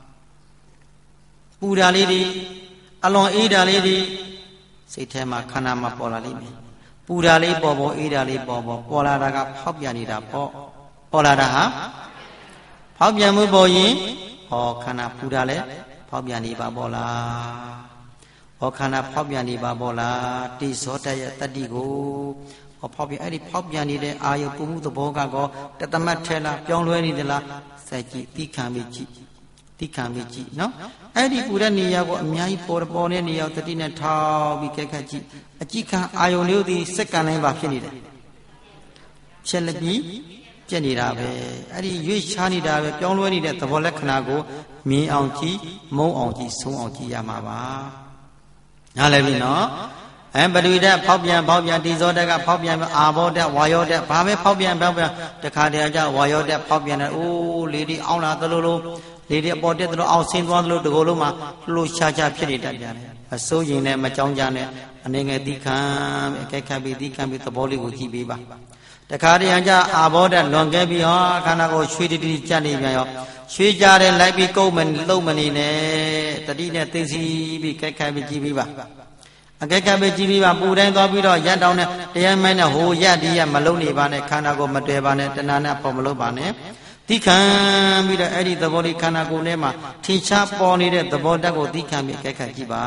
ပူဓာလေးတွေအလွန်အေးဓာလေးတွေစိတ်ထဲမှာခန္ဓာမှာပေါ်လာလိမ့်မယ်ပူဓာလေးပေါ်ပေါ်အေးဓာလေးပေါ်ပေါ်ပေါ်လာတာကဖောက်ပြန်နေတာပေါ့ပေါ်လာတာဟာဖောက်ပြန်မှုပေါ်ရင်ဟောခန္ဓာပူဓာလဲဖောက်ပြန်နေပါပေါ်လားဟောခန္ဓာဖောက်ပြန်နေပါပေါ်လားတိဇောတရဲ့တတ္တိကိုဟောဖောက်ပြန်အဲ့ဒီဖောက်ပြန်နေတဲ့အာယုပူမှုသဘောကောတသမတ်ထဲလားပြောင်းလဲနေသလားစက်ကြည့်တိခံပြီးကြည့်တိခံပြီးကြည့်နော်အဲ့ဒီပူတဲ့နေရာကိုအများကြီးပေါ်ပေါ်တဲ့နေရာတတိနဲ့ထောက်ပြီးကြက်ခတ်ကြည့်အကြည့်ခံအာယုလေးသည်စက္ကန့်တိုင်းပါဖြစ်နေတယ်ဖြစ်လက်ပြီးပြက်နေတာပဲအဲ့ဒီရွေ့ချားနေတာပဲပြောင်းလဲနေတဲ့သဘောလက္ခဏာကိုမြင်အောင်ကြည့်မုံအောင်ကြည့်ဆုံးအောင်ကြည့်ရမှာပါနားလည်ပြီနော်အဲပထဝီဓာတ်ဖောက်ပြန်ဖောက်ပြန်တိဇောဓာတ်ကဖောက်ပြန်အာဘောဓာတ်ဝါယောဓာတ်ဘာပဲဖောက်ပြန်ဖောက်ပြန်တခါတည်းကျဝါယောဓာတ်ဖောက်ပြန်တယ်အိုးလေဒီအောင်လာသလိုလိုလေဒီအပေါ်တက်သလိုအောင်ဆင်းသွားသလိုတကိုယ်လုံးမှာလှူရှားရှားဖြစ်နေတတ်ကြတယ်အစိုးရင်နဲ့မကြောင်းကြနဲ့အနေငယ်သီခံအကဲခတ်ပြီးသီခံပြီးသဘောလေးကိုကြည့်ပေးပါတခါတည်းကျအာဘောဓာတ်လွန်ခဲ့ပြီးဟောခန္ဓာကိုယ်ရွှေတိတိကြက်နေပြန်ရောရွှေကြတဲ့လိုက်ပြီးကုတ်မလုံးမနေနဲ့တတိနဲ့သိစီပြီးကဲခတ်ပြီးကြည့်ပေးပါအကဲခတ်ပြီးကြည့်ပြီးပါပူတိုင်းသွားပြီးတော့ရက်တောင်းနဲ့တရားမဲနဲ့ဟိုရက်ဒီရက်မလုံးနေပါနဲ့ခန္ဓာကိုယ်မတွေ့ပါနဲ့တဏှာနဲ့ပေါ်မလုံးပါနဲ့သီခံပြီးတော့အဲ့ဒီသဘောလေးခန္ဓာကိုယ်ထဲမှာထင်ရှားပေါ်နေတဲ့သဘောဓာတ်ကိုသီခံပြီးအကဲခတ်ကြည့်ပါ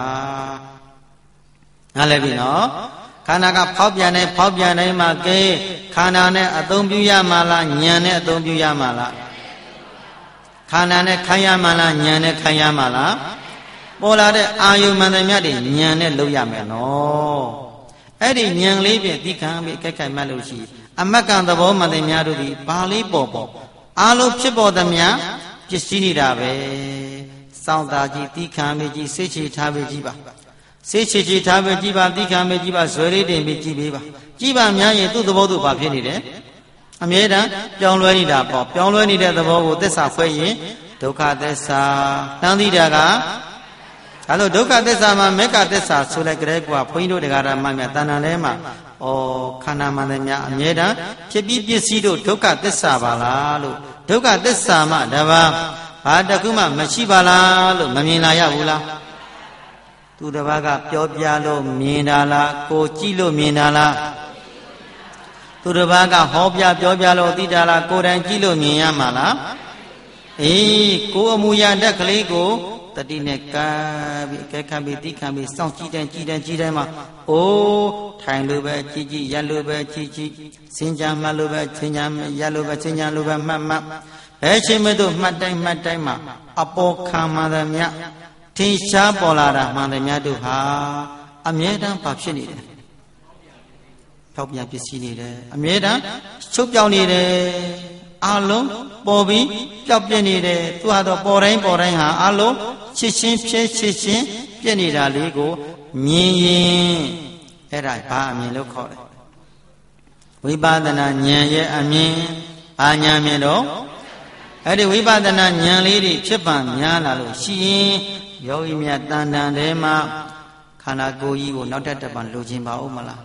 နားလည်ပြီနော်ခန္ဓာကဖောက်ပြန်နေဖောက်ပြန်နေမှာကဲခန္ဓာနဲ့အသုံးပြုရမှာလားဉာဏ်နဲ့အသုံးပြုရမှာလားခန္ဓာနဲ့ခံရမှာလားဉာဏ်နဲ့ခံရမှာလားပေါ်လာတဲ့အာယုမှန်တယ်မြတ်တွေဉာဏ်နဲ့လုပ်ရမယ်နော်အဲ့ဒီဉာဏ်လေးဖြင့်သီခံပြီးအကဲခတ်မှတ်လို့ရှိအမက်ကံသဘောမှန်တယ်များတို့ဒီဘာလေးပေါ်ပေါ်အာလုံးဖြစ်ပေါ်သမျှပစ္စည်းနေတာပဲစောင့်တာကြည့်သီခံပြီးကြည့်စိတ်ချထားပြီးကြည့်ပါစိတ်ချချထားပြီးကြည့်ပါသီခံပြီးကြည့်ပါဇွဲလေးတင်ပြီးကြည့်ပေးပါကြည့်ပါများရင်သူ့သဘောသူဘာဖြစ်နေတယ်အမြဲတမ်းပြောင်းလဲနေတာပေါ့ပြောင်းလဲနေတဲ့သဘောကိုသစ္စာခွဲရင်ဒုက္ခသစ္စာတန်တိတာကဒါလို့ဒုက္ခသစ္စာမှာမေက္ခသစ္စာဆိုလိုက်ကြတဲ့ကွာဘုန်းကြီးတို့တရားဓမ္မများတဏ္ဍာထဲမှာဩခန္ဓာမှန်တယ်များအမြဲတမ်းဖြစ်ပြီးပစ္စည်းတို့ဒုက္ခသစ္စာပါလားလို့ဒုက္ခသစ္စာမှတပါးဘာတခုမှမရှိပါလားလို့မမြင်လာရဘူးလားသူတစ်ပါးကပြောပြလို့မြင်တာလားကိုကြည့်လို့မြင်တာလားသူတစ်ပါးကဟောပြပြောပြလို့သိတာလားကိုယ်တိုင်ကြည့်လို့မြင်ရမှာလားအေးကိုအမူအရာတက်ကလေးကိုတတိနဲ့ကပ်ပြီးအကဲခတ်ပြီးသိခံပြီးစောင့်ကြည့်တဲ့ကြည့်တဲ့ကြည့်တဲ့မှာအိုးထိုင်လို့ပဲကြည့်ကြည့်ရက်လို့ပဲကြည့်ကြည့်စင်ကြံမှတ်လို့ပဲစင်ကြံရက်လို့ပဲစင်ကြံလို့ပဲမှတ်မှတ်ဘယ်ချိန်မှတို့မှတ်တိုင်းမှတ်တိုင်းမှာအပေါ်ခံမှန်သမျှထင်ရှားပေါ်လာတာမှန်သမျှတို့ဟာအမြဲတမ်းဘာဖြစ်နေတယ်ဖြောက်ပြန်ပစ္စည်းနေတယ်အမြဲတမ်းချုပ်ပြောင်းနေတယ်အလုံးပေါ်ပြီးပျောက်ပြက်နေတယ်သူဟာတော့ပေါ်တိုင်းပေါ်တိုင်းဟာအလုံးချစ်ချင်းဖြဲချစ်ချင်းပြက်နေတာလေးကိုမြင်ရင်အဲ့ဒါဘာအမြင်လို့ခေါ်တယ်ဝိပဿနာဉာဏ်ရဲ့အမြင်ဘာဉာဏ်မြင်တော့အဲ့ဒီဝိပဿနာဉာဏ်လေးတွေဖြစ်ပံများလာလို့ရှိရင်ယောဂီများတန်တန်ထဲမှာခန္ဓာကိုယ်ကြီးကိုနောက်ထပ်တစ်ပံလိုချင်ပါဦးမလား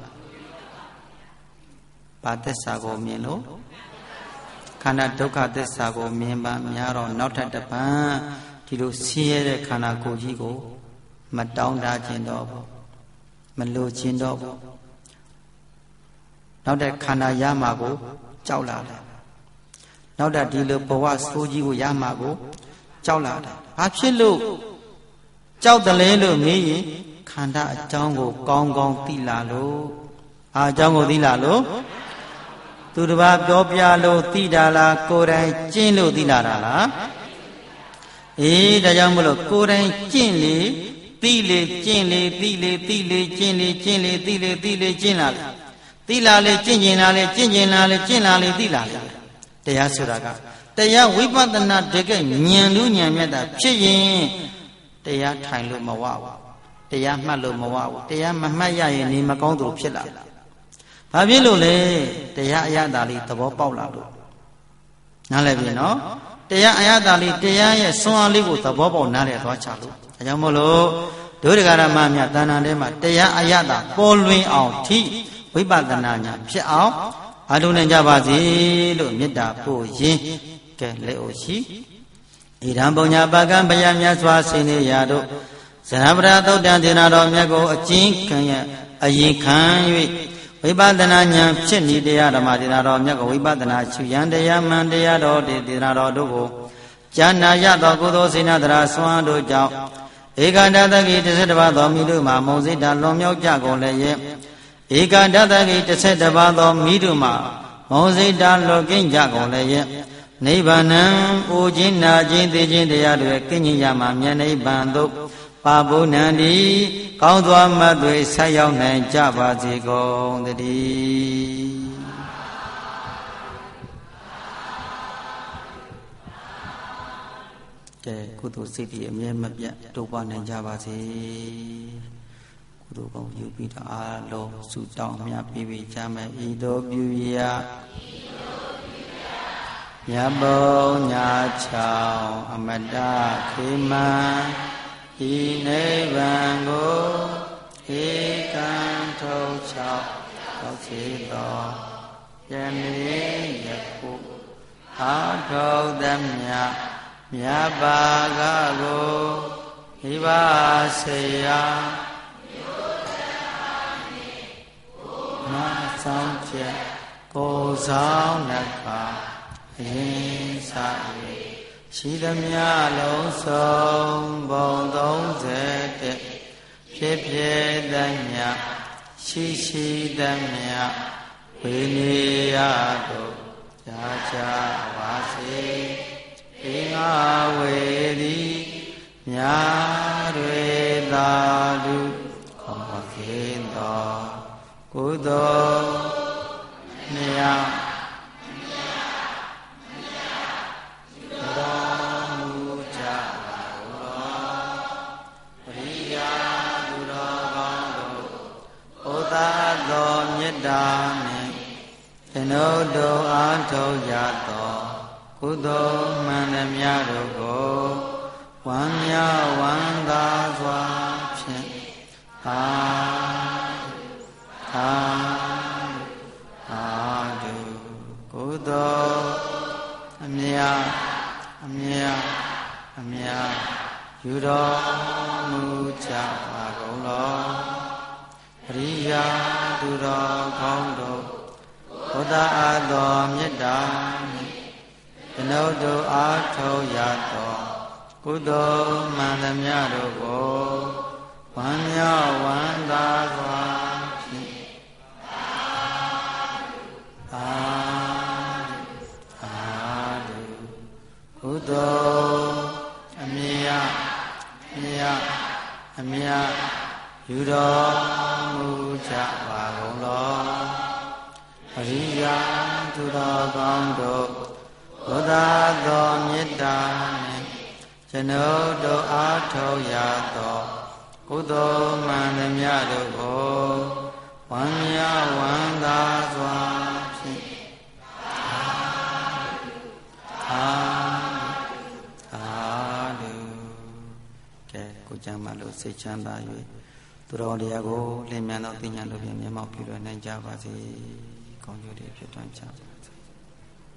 ဘာသစ္စာကိုမြင်လို့ခန္ဓာဒုက္ခသစ္စာကိုမြင်ပါများတော့နောက်ထပ်တစ်ပံဒီလိုဆင်းရဲတဲ့ခန္ဓာကိုယ်ကြီးကိုမတောင်းတခြင်းတော့ဘူးမလိုခြင်းတော့ဘူးနောက်တဲ့ခန္ဓာရမှာကိုကြောက်လာတယ်နောက်တဲ့ဒီလိုဘဝဆိုးကြီးကိုရမှာကိုကြောက်လာတယ်ဘာဖြစ်လို့ကြောက်တယ်လဲလို့မေးရင်ခန္ဓာအကြောင်းကိုကောင်းကောင်းသိလာလို့အားအကြောင်းကိုသိလာလို့သူတစ်ပါးပြောပြလို့သိတာလားကိုယ်တိုင်ကျင့်လို့သိလာတာလားအေးဒါကြောင့်မလို့ကိုယ်တိုင်ကျင့်လေသိလေကျင့်လေသိလေသိလေကျင့်လေကျင့်လေသိလေသိလေကျင့်လာလေသိလာလေကျင့်ကျင်လာလေကျင့်ကျင်လာလေကျင့်လာလေသိလာလေတရားဆိုတာကတရားဝိပဿနာတကယ်ဉာဏ်လူဉာဏ်မြတ်တာဖြစ်ရင်တရားထိုင်လို့မဝဘူးတရားမှတ်လို့မဝဘူးတရားမမှတ်ရရင်နေမကောင်းသူဖြစ်လာဘာဖြစ်လို့လဲတရားအရသာလေးသဘောပေါက်လာလို့နားလည်ပြီနော်တရားအရသာလေးတရားရဲ့စွမ်းအားလေးကိုသဘောပေါက်နားလည်သွားချလို့ဒါကြောင့်မို့လို့ဒုဒကာရမမြတ်တဏ္ဍာထဲမှာတရားအရသာပေါ်လွင်အောင်ထိဝိပဿနာညာဖြစ်အောင်အားထုတ်နိုင်ကြပါစေလို့မေတ္တာပို့ရင်းကဲလက်အိုရှိဣဒံပုညပါကံဘယမြတ်စွာဆင်းနေရတို့ဇနပရသုတ်တံဒေနာတော်မြတ်ကိုအကျဉ်းခံရအရင်ခံ၍ဝိပဿနာဉာဏ်ဖြစ်နေတရားဓမ္မဒေနာတော်မြတ်ကိုဝိပဿနာရှုရန်တရားမှန်တရားတော်ဒေနာတော်တို့ကိုဉာဏ်နာရသောကုသိုလ်စေနာတရာဆွမ်းတို့ကြောင့်ဧကတတကိတစ်ဆက်တစ်ပါးသောမိတို့မှာမုံစိတ်တာလွန်မြောက်ကြကုန်လည်းရဲ့ဧကတတကိတစ်ဆက်တစ်ပါးသောမိတို့မှာမုံစိတ်တာလွန်ကင်းကြကုန်လည်းရဲ့နိဗ္ဗာန်အိုခြင်းနာခြင်းသိခြင်းတရားတွေကင်းခြင်းရမှာမြတ်နိဗ္ဗာန်သို့ပါဘုဏန္တိကောင်းစွာမတ်တွေဆက်ရောက်နိုင်ကြပါစေကုန်သတည်းကကဲကုသိုလ်စိတ်တွေအမြဲမပြတ်တိုးပွားနိုင်ကြပါစေကုသိုလ်ကောင်းယူပြီးတော့အားလုံးဆုတောင်းမြတ်ပြီးပြီးကြမယ်ဤသို့ပြုရမြတ်ဘုံညာချောင်းအမတခေမံဤနိဗ္ဗာန်ကိုဧကံထုတ်ချောက်သောစေသောယနေ့ယခုအာထုတ်သမျှမြတ်ဘာကကိုဣဘစေယမဆောင်ချက်ကိုဆောင်နှခါအရင်စာ၍ရှိသမျှလုံးစုံဘုံသုံးဆယ်တက်ဖြစ်ဖြစ်သမျှရှိရှိသမျှဝိနည်းရတို့ကြာကြာပါစေဧငါဝေသည်မြာတွေသာလူခေါ်ခေသောကုသိုလ်မြတ်သာသောမေတ္တာနှင့်ကျွန်ုပ်တို့အားထုတ်ရသောကုသိုလ်မှန်သမျှတို့ကိုဝမ်းမြောက်ဝမ်းသာစွာဖြင့်သာသာသာတုကုသိုလ်အမြတ်အမြတ်အမြတ်ယူတော်မူကြပါကုန်လောပရိယာသူတော်ကောင်းတို့ဘုဒ္ဓအားသောမေတ္တာနှင့်ကျွန်ုပ်တို့အားထုတ်ရသောကုသိုလ်မှန်သမျှတို့ကိုဝမ်းမြောက်ဝမ်းသာစွာဖြင့်သာသာကုသိုလ်အမြတ်အမြတ်အမြတ်ယူတော်မူကြပါကုန်လောအရိယာသူတော်ကောင်းတို့ဘုရားသောမေတ္တာနှင့်ကျွန်ုပ်တို့အားထုတ်ရသောကုသိုလ်မှန်သမျှတို့ကိုဝမ်းမြောက်ဝမ်းသာစွာဖြင့်သာသာတုကဲကိုကျမ်းမာလို့စိတ်ချမ်းသာ၍သူတော်တရားကိုလင်းမြန်သောသိဉာဏ်တို့ဖြင့်မျက်မှောက်ပြုနိုင်ကြပါစေ။ကောင်းကျိုးတွေဖြစ်ထွန်းကြပါစေ။